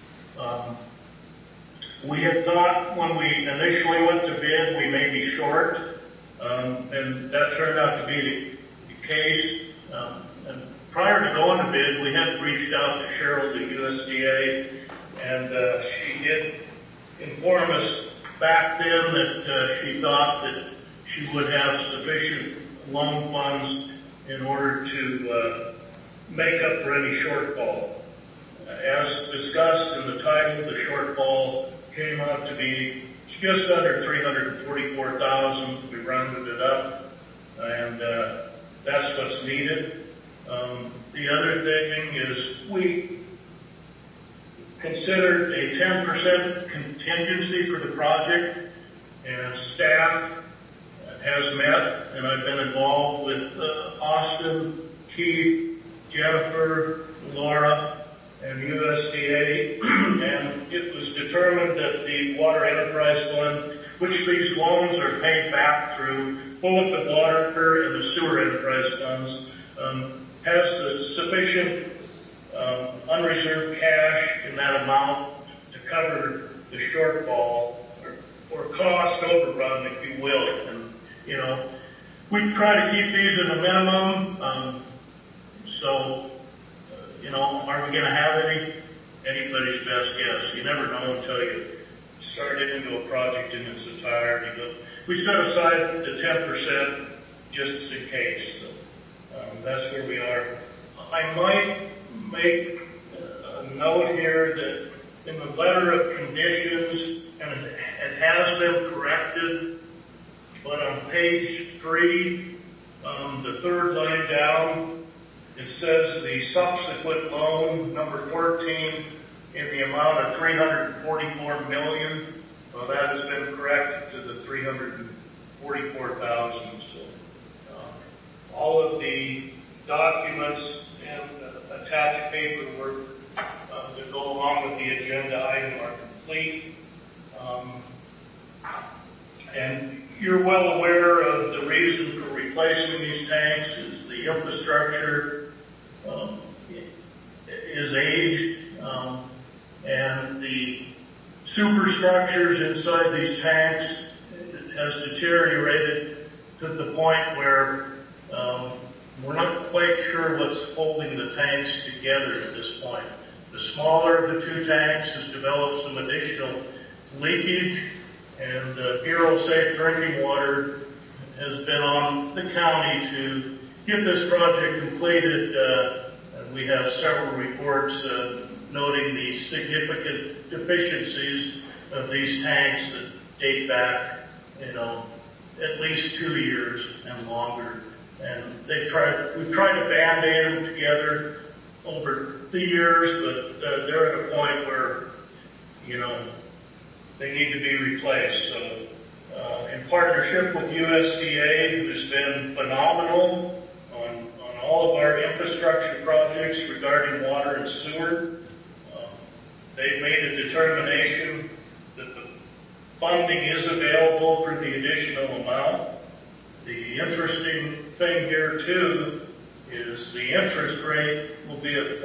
We had thought when we initially went to bid we may be short, and that turned out to be the case. And prior to going to bid, we had reached out to Cheryl, the USDA, and she did inform us back then that she thought that she would have sufficient loan funds in order to make up for any shortfall. As discussed in the title, the shortfall came out to be just under 344,000. We rounded it up, and that's what's needed. The other thing is we considered a 10% contingency for the project, and staff has met, and I've been involved with Austin, Keith, Jennifer, Laura, and USDA, and it was determined that the Water Enterprise Fund, which these loans are paid back through both the Water and the Sewer Enterprise Funds, has the sufficient unreserved cash in that amount to cover the shortfall or cost overrun, if you will. And, you know, we try to keep these at a minimum. You know, are we going to have any? Anybody's best guess. You never know until you start into a project in its entirety. But we set aside the 10% just in case. So, that's where we are. I might make a note here that in the letter of conditions, and it has been corrected, but on page 3, the third line down, it says the subsequent loan, number 14, in the amount of $344 million. Well, that has been corrected to the $344,000. So, all of the documents and attached paperwork that go along with the agenda item are complete. And you're well aware of the reason for replacing these tanks is the infrastructure is aged, and the superstructures inside these tanks has deteriorated to the point where we're not quite sure what's holding the tanks together at this point. The smaller of the two tanks has developed some additional leakage, and Bureau of Safe Drinking Water has been on the county to get this project completed. We have several reports noting the significant deficiencies of these tanks that date back, you know, at least 2 years and longer. And we've tried to band-aid them together over the years, but they're at a point where, you know, they need to be replaced. So, in partnership with USDA, who's been phenomenal on all of our infrastructure projects regarding water and sewer, they've made a determination that the funding is available for the additional amount. The interesting thing here too is the interest rate will be at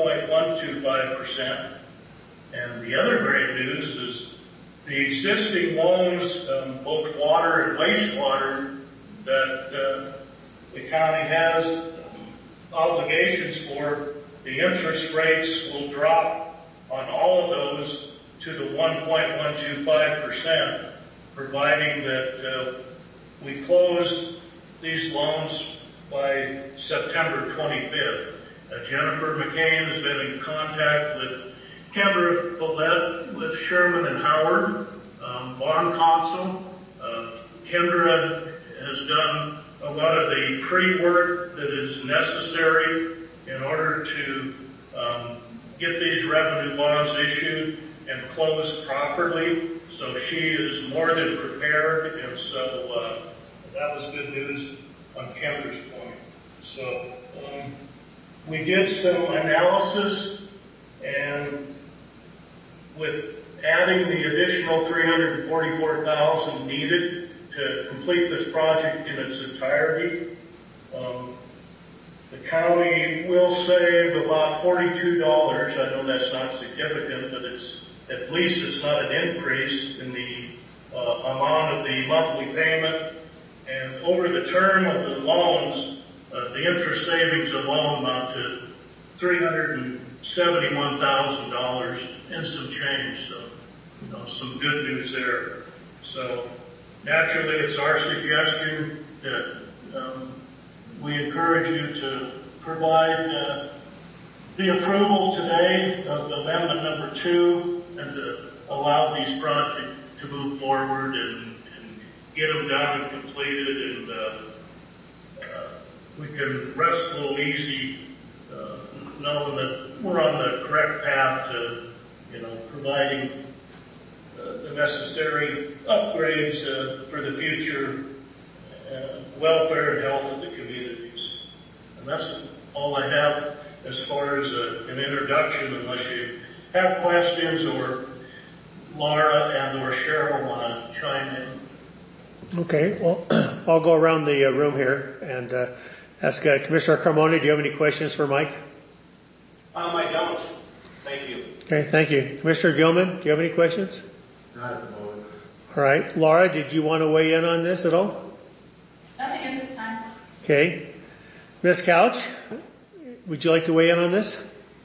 1.125%. And the other great news is the existing loans, both water and wastewater, that the county has obligations for, the interest rates will drop on all of those to the 1.125%, providing that we close these loans by September 25th. Jennifer McCain has been in contact with Kendra Follett with Sherman and Howard, bond counsel. Kendra has done a lot of the pre-work that is necessary in order to get these revenue bonds issued and closed properly. So she is more than prepared, and so that was good news on Kendra's point. So we did some analysis, and with adding the additional $344,000 needed to complete this project in its entirety, the county will save about $42. I know that's not significant, but at least it's not an increase in the amount of the monthly payment. And over the term of the loans, the interest savings alone amount to $371,000 and some change. So, you know, some good news there. So naturally, it's our suggestion that we encourage you to provide the approval today of amendment number 2 and to allow these projects to to move forward and get them done and completed, and we can rest a little easy knowing that we're on the correct path to, providing the necessary upgrades for the future welfare and health of the communities. And that's all I have as far as an introduction, unless you have questions or Laura and or Cheryl want to chime in. Okay, well, I'll go around the room here and ask Commissioner Carmona, do you have any questions for Mike? I don't. Thank you. Okay, thank you. Commissioner Gilman, do you have any questions? Not at the moment. All right. Laura, did you want to weigh in on this at all? Nothing at this time. Okay. Ms. Couch, would you like to weigh in on this?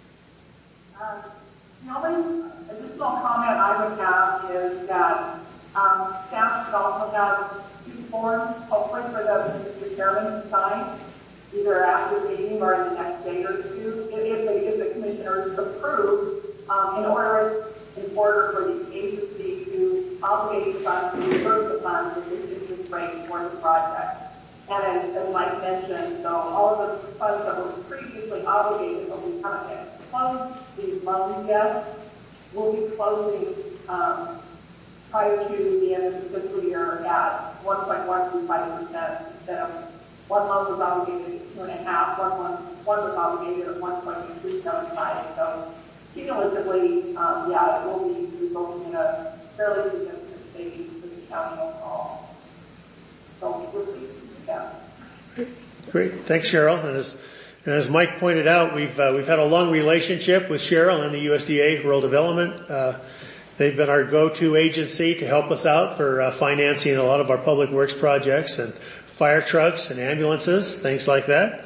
The only additional comment I would have is that staff should also have 2 forms, hopefully for the chairman to sign, either after the meeting or in the next day or two, if the commissioners approve, in order for the agency to obligate the funds to reserve the funds with the interest rate for the project. And as Mike mentioned, so all of the funds that were previously obligated, but we haven't closed these loans yet, will be closing prior to the end of the fiscal year at 1.125% instead of one loan was obligated at 2.5%, one was obligated at 1.375%. So cumulatively, it will be resulting in a fairly significant savings for the county overall. So we're pleased with that. Great. Thanks, Cheryl. And as Mike pointed out, we've had a long relationship with Cheryl and the USDA Rural Development. They've been our go-to agency to help us out for financing a lot of our public works projects and fire trucks and ambulances, things like that.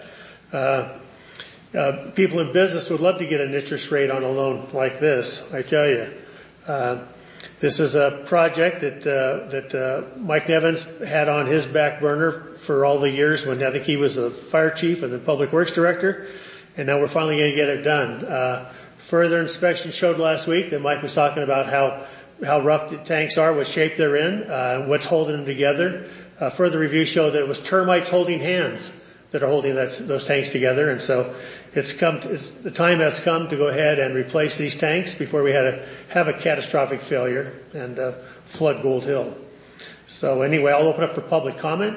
People in business would love to get an interest rate on a loan like this, I tell you. This is a project that Mike Nevins had on his back burner for all the years when I think he was a fire chief and the public works director, and now we're finally going to get it done. Further inspection showed last week that Mike was talking about how rough the tanks are, what shape they're in, what's holding them together. Further review showed that it was termites holding hands that are holding those tanks together, and so the time has come to go ahead and replace these tanks before we have a catastrophic failure and flood Gold Hill. So anyway, I'll open up for public comment.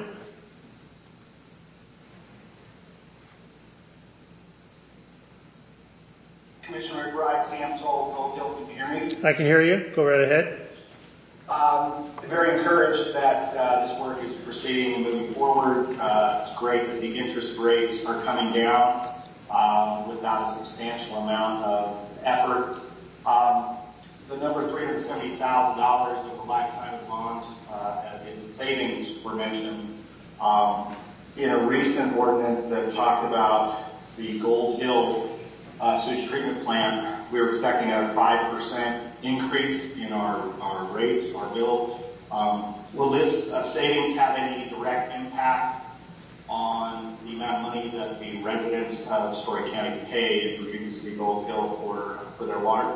Commissioner McBride, Sam Toll, Gold Hill, can you hear me? I can hear you. Go right ahead. Very encouraged that this work is proceeding and moving forward. It's great that the interest rates are coming down without a substantial amount of effort. The number $370,000 of the lifetime of bonds, the savings were mentioned in a recent ordinance that talked about the Gold Hill sewage treatment plant. We were expecting a 5% increase in our rates, our bill. Will this savings have any direct impact on the amount of money that the residents of Story County pay in Virginia City Gold Hill for their water?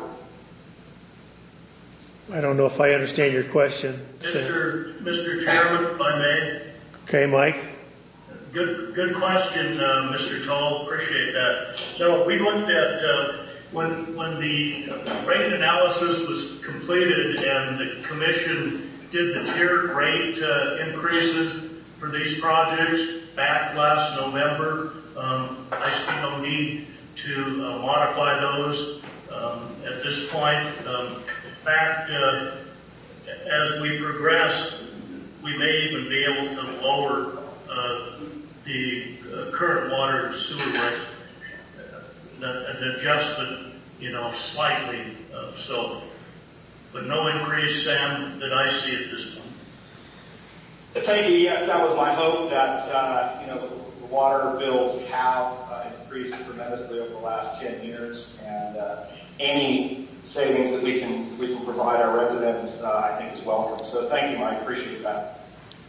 I don't know if I understand your question. Mr. Chairman, if I may. Okay, Mike. Good question, Mr. Toll. Appreciate that. So we looked at when the rate analysis was completed and the commission did the tiered rate increases for these projects back last November. I see no need to modify those at this point. In fact, as we progress, we may even be able to lower the current water and sewer rate and adjust it, slightly. But no increase, Sam, that I see at this point. Thank you. Yes, that was my hope that, the water bills have increased tremendously over the last 10 years, and any savings that we can provide our residents, I think is welcome. So thank you, Mike. Appreciate that.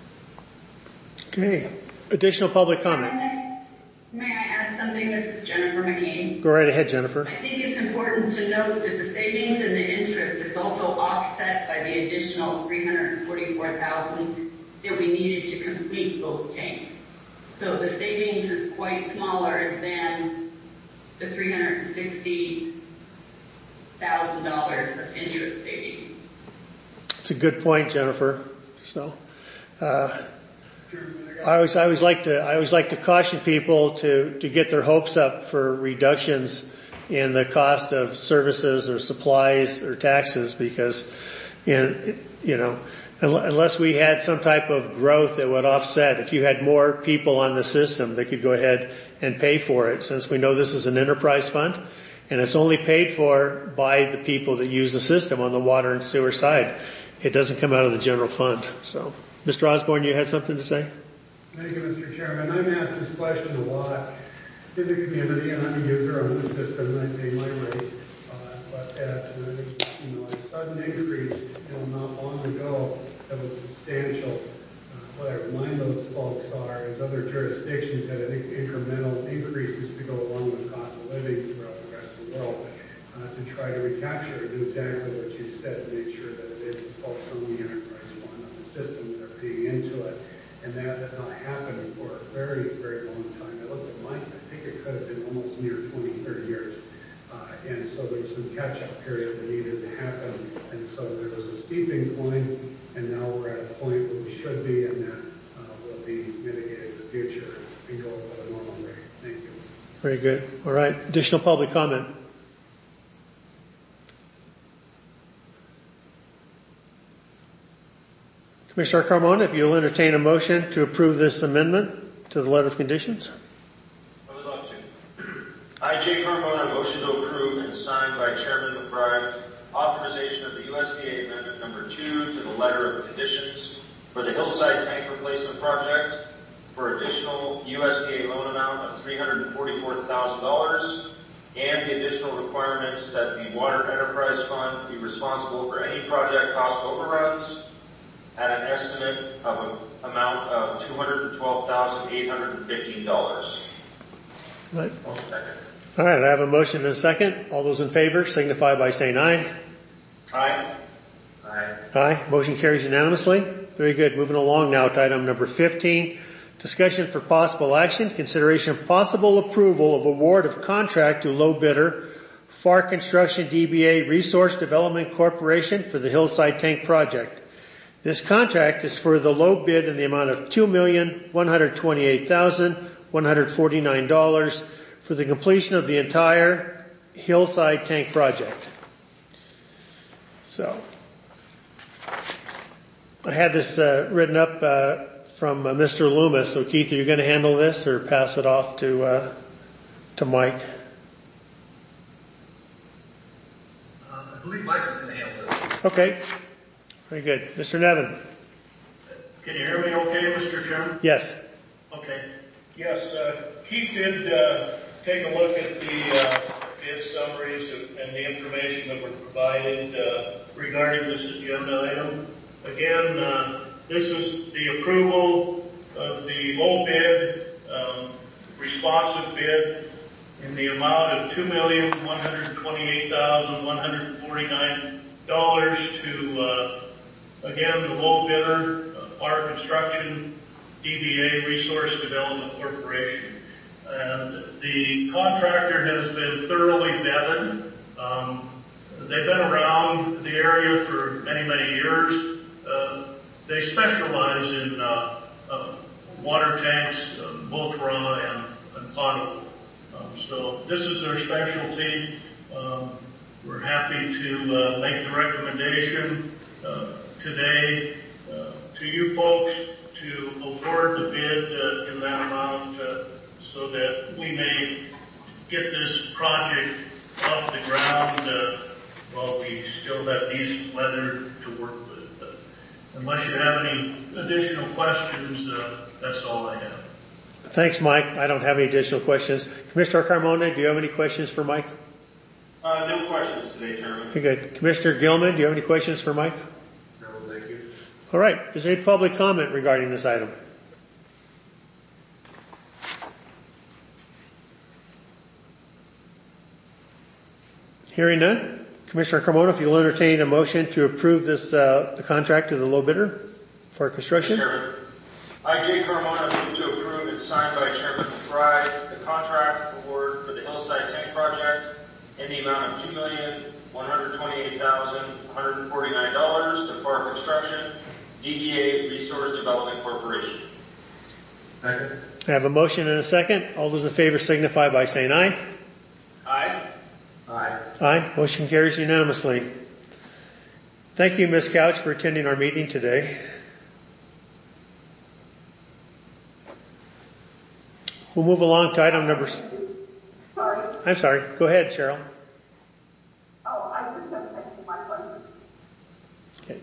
Okay. Additional public comment. May I add something? This is Jennifer McKean. Go right ahead, Jennifer. I think it's important to note that the savings and the interest is also also offset by the additional $344,000 that we needed to complete both tanks. So the savings is quite smaller than the $360,000 of interest savings. It's a good point, Jennifer. So, I always like to caution people to get their hopes up for reductions in the cost of services or supplies or taxes, because unless we had some type of growth that would offset, if you had more people on the system that could go ahead and pay for it, since we know this is an enterprise fund and it's only paid for by the people that use the system on the water and sewer side. It doesn't come out of the general fund. So, Mr. Osborne, you had something to say? Thank you, Mr. Chairman. I'm asked this question a lot in the community, and I'm a user of the system, and I pay my rate. But at a sudden increase, not long ago, that was substantial. What I remind those folks is other jurisdictions had incremental increases to go along with cost of living throughout the rest of the world to try to recapture and do exactly what you said, make sure that it is folks on the enterprise fund of the system that are paying into it. And that has not happened for a very, very long time. I looked at mine, I think it could have been almost near 20, 30 years. And so there was some catch-up period that needed to happen. And so there was a steep incline, and now we're at a point where we should be, and that will be mitigated in the future and go at a normal rate. Thank you. Very good. All right. Additional public comment. Commissioner Carmona, if you'll entertain a motion to approve this amendment to the letter of conditions. I would love to. I, Jay Carmona, motion to approve and signed by Chairman McBride authorization of the USDA Amendment Number 2 to the letter of conditions for the Hillside Tank Replacement Project for additional USDA loan amount of $344,000 and the additional requirements that the Water Enterprise Fund be responsible for any project cost overruns at an estimate of an amount of $212,815. Right. All right, I have a motion and a second. All those in favor signify by saying aye. Aye. Aye. Aye. Motion carries unanimously. Very good. Moving along now to item number 15. Discussion for possible action. Consideration of possible approval of award of contract to low bidder, FAR Construction DBA Resource Development Corporation for the Hillside Tank Project. This contract is for the low bid in the amount of $2,128,149 for the completion of the entire Hillside Tank Project. So, I had this written up from Mr. Loomis. So, Keith, are you going to handle this or pass it off to Mike? I believe Mike is going to handle this. Okay. Very good. Mr. Nevin. Can you hear me okay, Mr. Chairman? Yes. Okay. Yes, Keith did take a look at the bid summaries and the information that were provided regarding this agenda item. Again, this is the approval of the low bid, responsive bid in the amount of $2,128,149 to again, the low bidder, FAR Construction DBA Resource Development Corporation. And the contractor has been thoroughly vetted. They've been around the area for many, many years. They specialize in water tanks, both raw and potable. So this is their specialty. We're happy to make the recommendation today to you folks to award the bid in that amount so that we may get this project off the ground while we still have decent weather to work with. Unless you have any additional questions, that's all I have. Thanks, Mike. I don't have any additional questions. Commissioner Carmona, do you have any questions for Mike? No questions today, Chairman. Very good. Commissioner Gilman, do you have any questions for Mike? No, thank you. All right. Is there any public comment regarding this item? Hearing none. Commissioner Carmona, if you'll entertain a motion to approve this, the contract to the low bidder for construction. Chairman, I, Jay Carmona, move to approve and sign by Chairman McBride the contract award for the Hillside Tank Project in the amount of $2,128,149 to FAR Construction, DBA Resource Development Corporation. Second. I have a motion and a second. All those in favor signify by saying aye. Aye. Aye. Aye. Motion carries unanimously. Thank you, Ms. Couch, for attending our meeting today. We'll move along to item number... Sorry. I'm sorry. Go ahead, Cheryl. Oh, I just have to answer my question. Okay.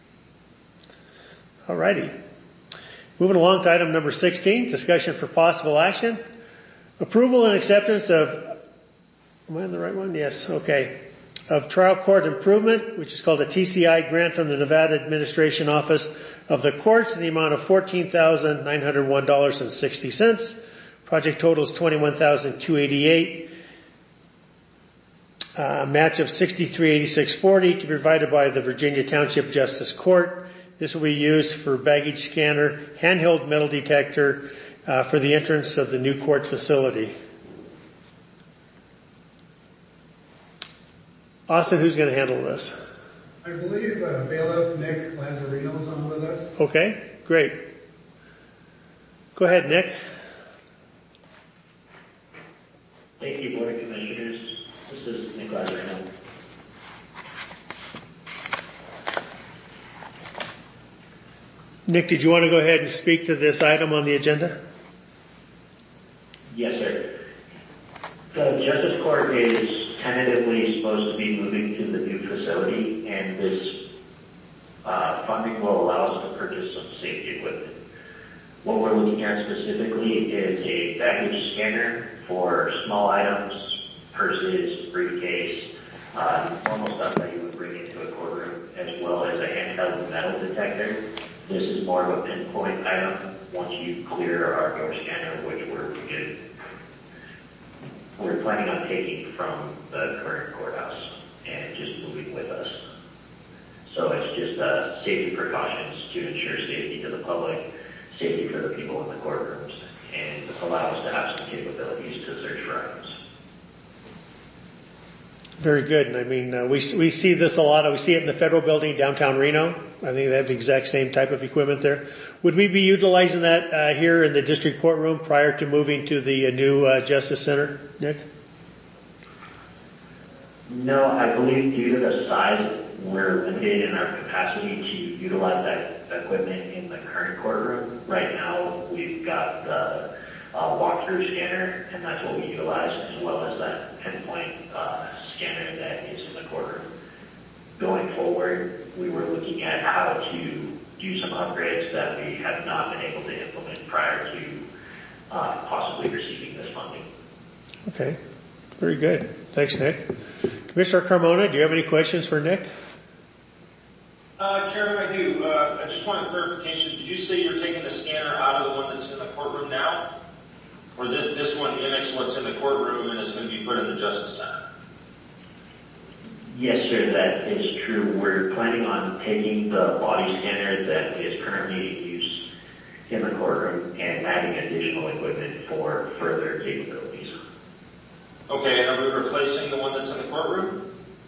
All righty. Moving along to item number 16, discussion for possible action. Approval and acceptance of, am I on the right one? Yes, okay. Of trial court improvement, which is called a TCI grant from the Nevada Administration Office of the Courts in the amount of $14,901.60. Project total is $21,288. Match of $63.8640 to be provided by the Virginia Township Justice Court. This will be used for baggage scanner, handheld metal detector for the entrance of the new court facility. Austin, who's going to handle this? I believe bailiff Nick Lazzarino is on with us. Okay, great. Go ahead, Nick. Thank you, Board of Commissioners. This is Nick Lazzarino. Nick, did you want to go ahead and speak to this item on the agenda? Yes, sir. The Justice Court is tentatively supposed to be moving to the new facility, and this funding will allow us to purchase some safety equipment. What we're looking at specifically is a baggage scanner for small items, purses, briefcase, normal stuff that you would bring into a courtroom, as well as a handheld metal detector. This is more of a pinpoint item once you clear our door scanner, which we're planning on taking from the current courthouse and just moving with us. So it's just safety precautions to ensure safety to the public, safety for the people in the courtrooms, and allow us to have some capabilities to search for items. Very good. And I mean, we see this a lot. We see it in the federal building downtown Reno. I think they have the exact same type of equipment there. Would we be utilizing that here in the district courtroom prior to moving to the new Justice Center, Nick? No, I believe due to the size, we're limited in our capacity to utilize that equipment in the current courtroom. Right now, we've got the walkthrough scanner, and that's what we utilize, as well as that pinpoint scanner that is in the courtroom. Going forward, we were looking at how to do some upgrades that we have not been able to implement prior to possibly receiving this funding. Okay, very good. Thanks, Nick. Commissioner Carmona, do you have any questions for Nick? Chairman, I do. I just wanted clarification. Did you say you're taking the scanner out of the one that's in the courtroom now? Or this one mimics what's in the courtroom and is going to be put in the Justice Center? Yes, sir, that is true. We're planning on taking the body scanner that is currently in use in the courtroom and adding additional equipment for further capabilities. Okay, and are we replacing the one that's in the courtroom?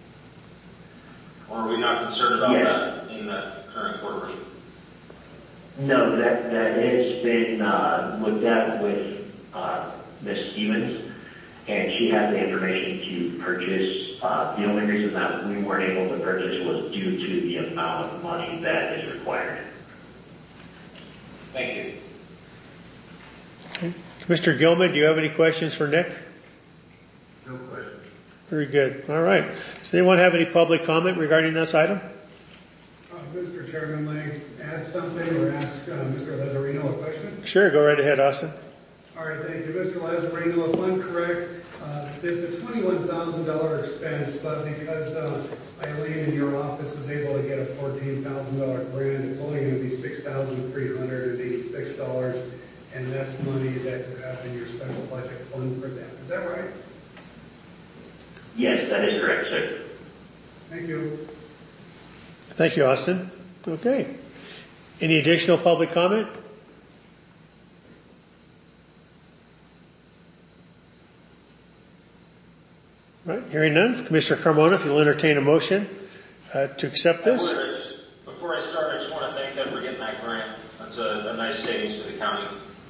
Or are we not concerned about that in the current courtroom? No, that has been looked at with Ms. Stevens, and she has the information to purchase. The only reason that we weren't able to purchase was due to the amount of money that is required. Thank you. Okay. Commissioner Gilman, do you have any questions for Nick? No question. Very good. All right. Does anyone have any public comment regarding this item? Mr. Chairman, may I add something or ask Mr. Lazzarino a question? Sure, go right ahead, Austin. All right, thank you. Mr. Lazzarino, if I'm correct, there's a $21,000 expense, but because Eileen in your office was able to get a $14,000 grant, it's only going to be $6,386, and that's money that you have in your special budget fund for that. Is that right? Yes, that is correct, sir. Thank you. Thank you, Austin. Okay. Any additional public comment? Right. Hearing none. Commissioner Carmona, if you'll entertain a motion to accept this. Before I start, I just want to thank them for getting that grant. That's a nice savings to the county.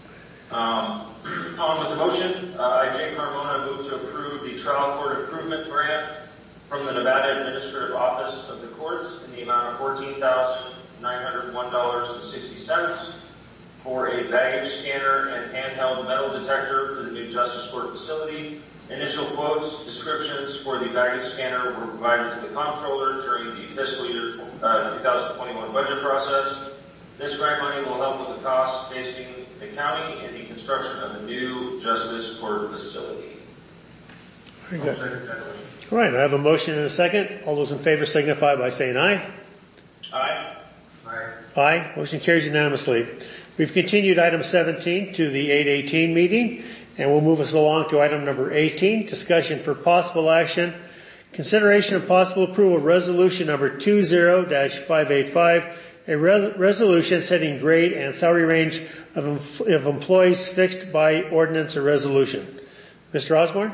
On with the motion, I, Jay Carmona, move to approve the trial court improvement grant from the Nevada Administrative Office of the Courts in the amount of $14,901.60 for a baggage scanner and handheld metal detector for the new Justice Court facility. Initial quotes, descriptions for the baggage scanner were provided to the comptroller during the fiscal year 2021 budget process. This grant money will help with the costs facing the county in the construction of the new Justice Court facility. Very good. All right, I have a motion and a second. All those in favor signify by saying aye. Aye. Aye. Aye. Motion carries unanimously. We've continued item 17 to the 8:18 meeting, and we'll move us along to item number 18, discussion for possible action, consideration of possible approval of resolution number 20-585, a resolution setting grade and salary range of employees fixed by ordinance or resolution. Mr. Osborne?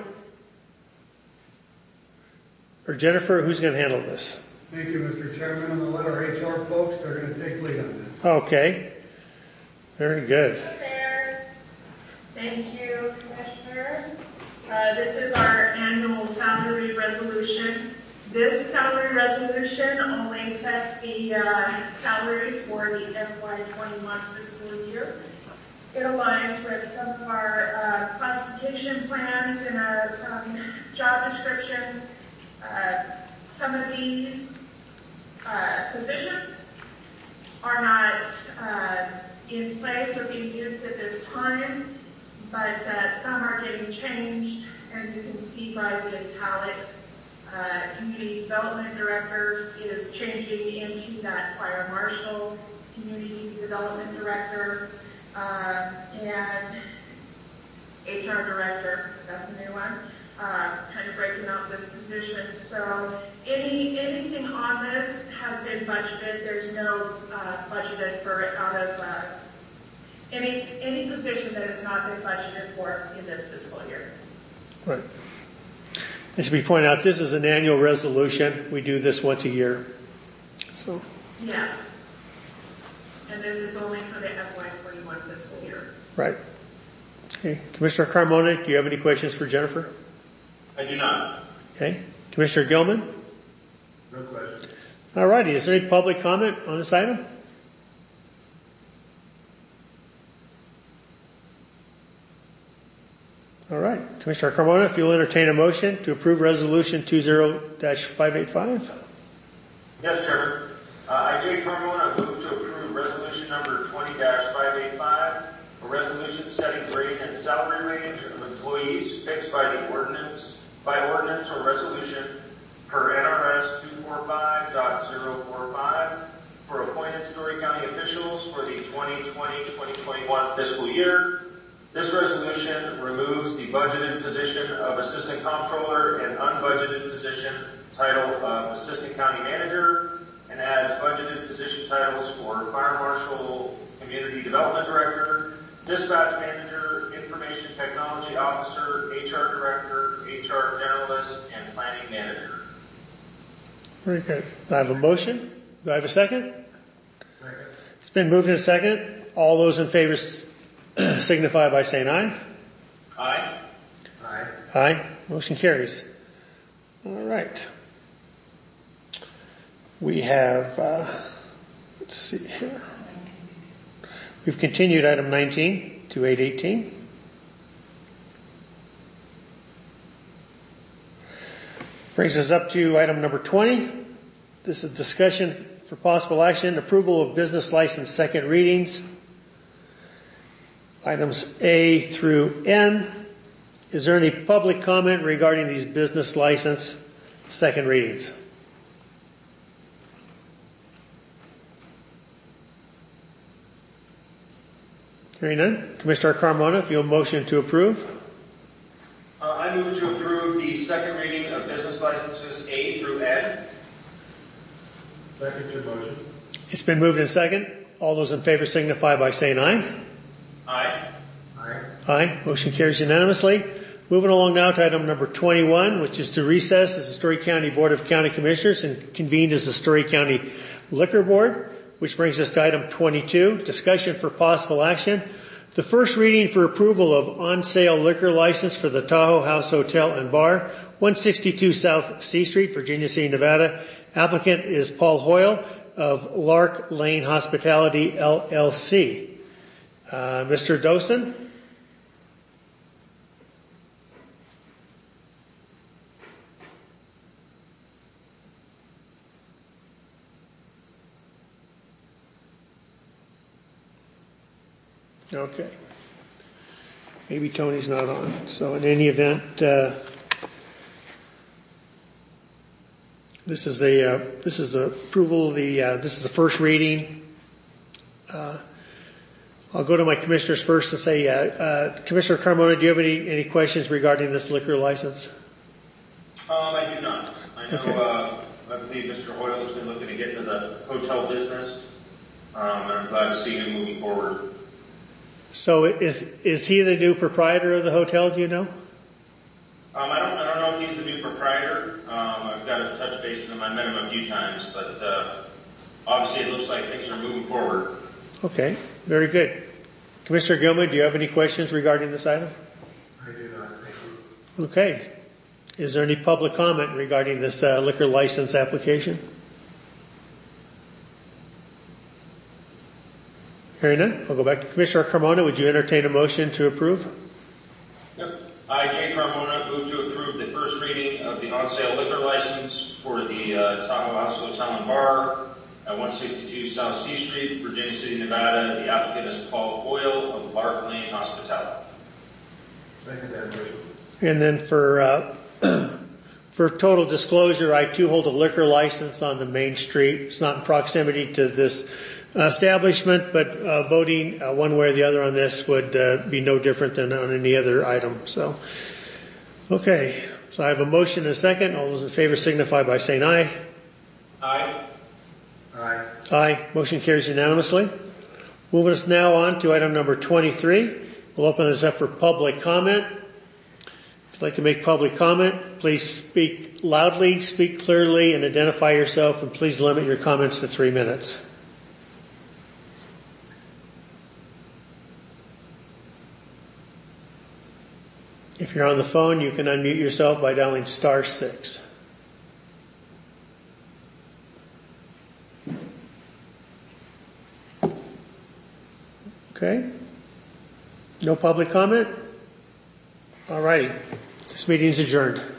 Or Jennifer, who's going to handle this? Thank you, Mr. Chairman. I'm going to let our HR folks, they're going to take lead on this. Okay. Very good. Hi there. Thank you, Commissioner. This is our annual salary resolution. This salary resolution only sets the salaries for the FY21 fiscal year. It aligns with some of our classification plans and some job descriptions. Some of these positions are not in place or being used at this time, but some are getting changed, and you can see by the italics. Community Development Director is changing into that Fire Marshal, Community Development Director, and HR Director, that's a new one, kind of breaking out this position. So anything on this has been budgeted. There's no budgeted for out of any position that has not been budgeted for in this fiscal year. Right. It should be pointed out, this is an annual resolution. We do this once a year. So. Yes. And this is only for the FY21 fiscal year. Right. Okay. Commissioner Carmona, do you have any questions for Jennifer? I do not. Okay. Commissioner Gilman? No question. All righty. Is there any public comment on this item? All right. Commissioner Carmona, if you'll entertain a motion to approve resolution 20-585. Yes, Chairman. I, Jay Carmona, move to approve resolution number 20-585, a resolution setting grade and salary range of employees fixed by ordinance or resolution per NRS 245.045 for appointed Story County officials for the 2020-2021 fiscal year. This resolution removes the budgeted position of Assistant Comptroller and unbudgeted position title of Assistant County Manager, and adds budgeted position titles for Fire Marshal, Community Development Director, Dispatch Manager, Information Technology Officer, HR Director, HR Generalist, and Planning Manager. Very good. I have a motion. Do I have a second? Second. It's been moved in a second. All those in favor signify by saying aye. Aye. Aye. Aye. Motion carries. All right. We have, let's see here. We've continued item 19 to 8:18. Brings us up to item number 20. This is discussion for possible action, approval of business license second readings. Items A through N. Is there any public comment regarding these business license second readings? Hearing none. Commissioner Carmona, if you'll motion to approve. I move to approve the second reading of business licenses A through N. Second your motion. It's been moved and second. All those in favor signify by saying aye. Aye. Aye. Aye. Motion carries unanimously. Moving along now to item number 21, which is to recess as the Story County Board of County Commissioners and convened as the Story County Liquor Board, which brings us to item 22, discussion for possible action. The first reading for approval of on-sale liquor license for the Tahoe House Hotel and Bar, 162 South C Street, Virginia City, Nevada. Applicant is Paul Hoyle of Lark Lane Hospitality, LLC. Mr. Dosen? Okay. Maybe Tony's not on. So in any event, this is the approval of this is the first reading. I'll go to my commissioners first and say, Commissioner Carmona, do you have any questions regarding this liquor license? I do not. I know, I believe Mr. Hoyle has been looking to get into the hotel business, and I'm glad to see him moving forward. So is he the new proprietor of the hotel, do you know? I don't know if he's the new proprietor. I've got to touch base with him. I met him a few times, but obviously it looks like things are moving forward. Okay, very good. Commissioner Gilman, do you have any questions regarding this item? I do not. Thank you. Okay. Is there any public comment regarding this liquor license application? Hearing none, I'll go back to Commissioner Carmona. Would you entertain a motion to approve? Yep. I, Jay Carmona, move to approve the first reading of the on-sale liquor license for the Tahoe House Hotel and Bar at 162 South C Street, Virginia City, Nevada. The applicant is Paul Hoyle of Lark Lane Hospitality. Second that motion. And then for total disclosure, I too hold a liquor license on the main street. It's not in proximity to this establishment, but voting one way or the other on this would be no different than on any other item. So, okay. So I have a motion and a second. All those in favor signify by saying aye. Aye. Aye. Aye. Motion carries unanimously. Moving us now on to item number 23. We'll open this up for public comment. If you'd like to make public comment, please speak loudly, speak clearly, and identify yourself, and please limit your comments to 3 minutes. If you're on the phone, you can unmute yourself by dialing *6. Okay. No public comment? All righty. This meeting is adjourned.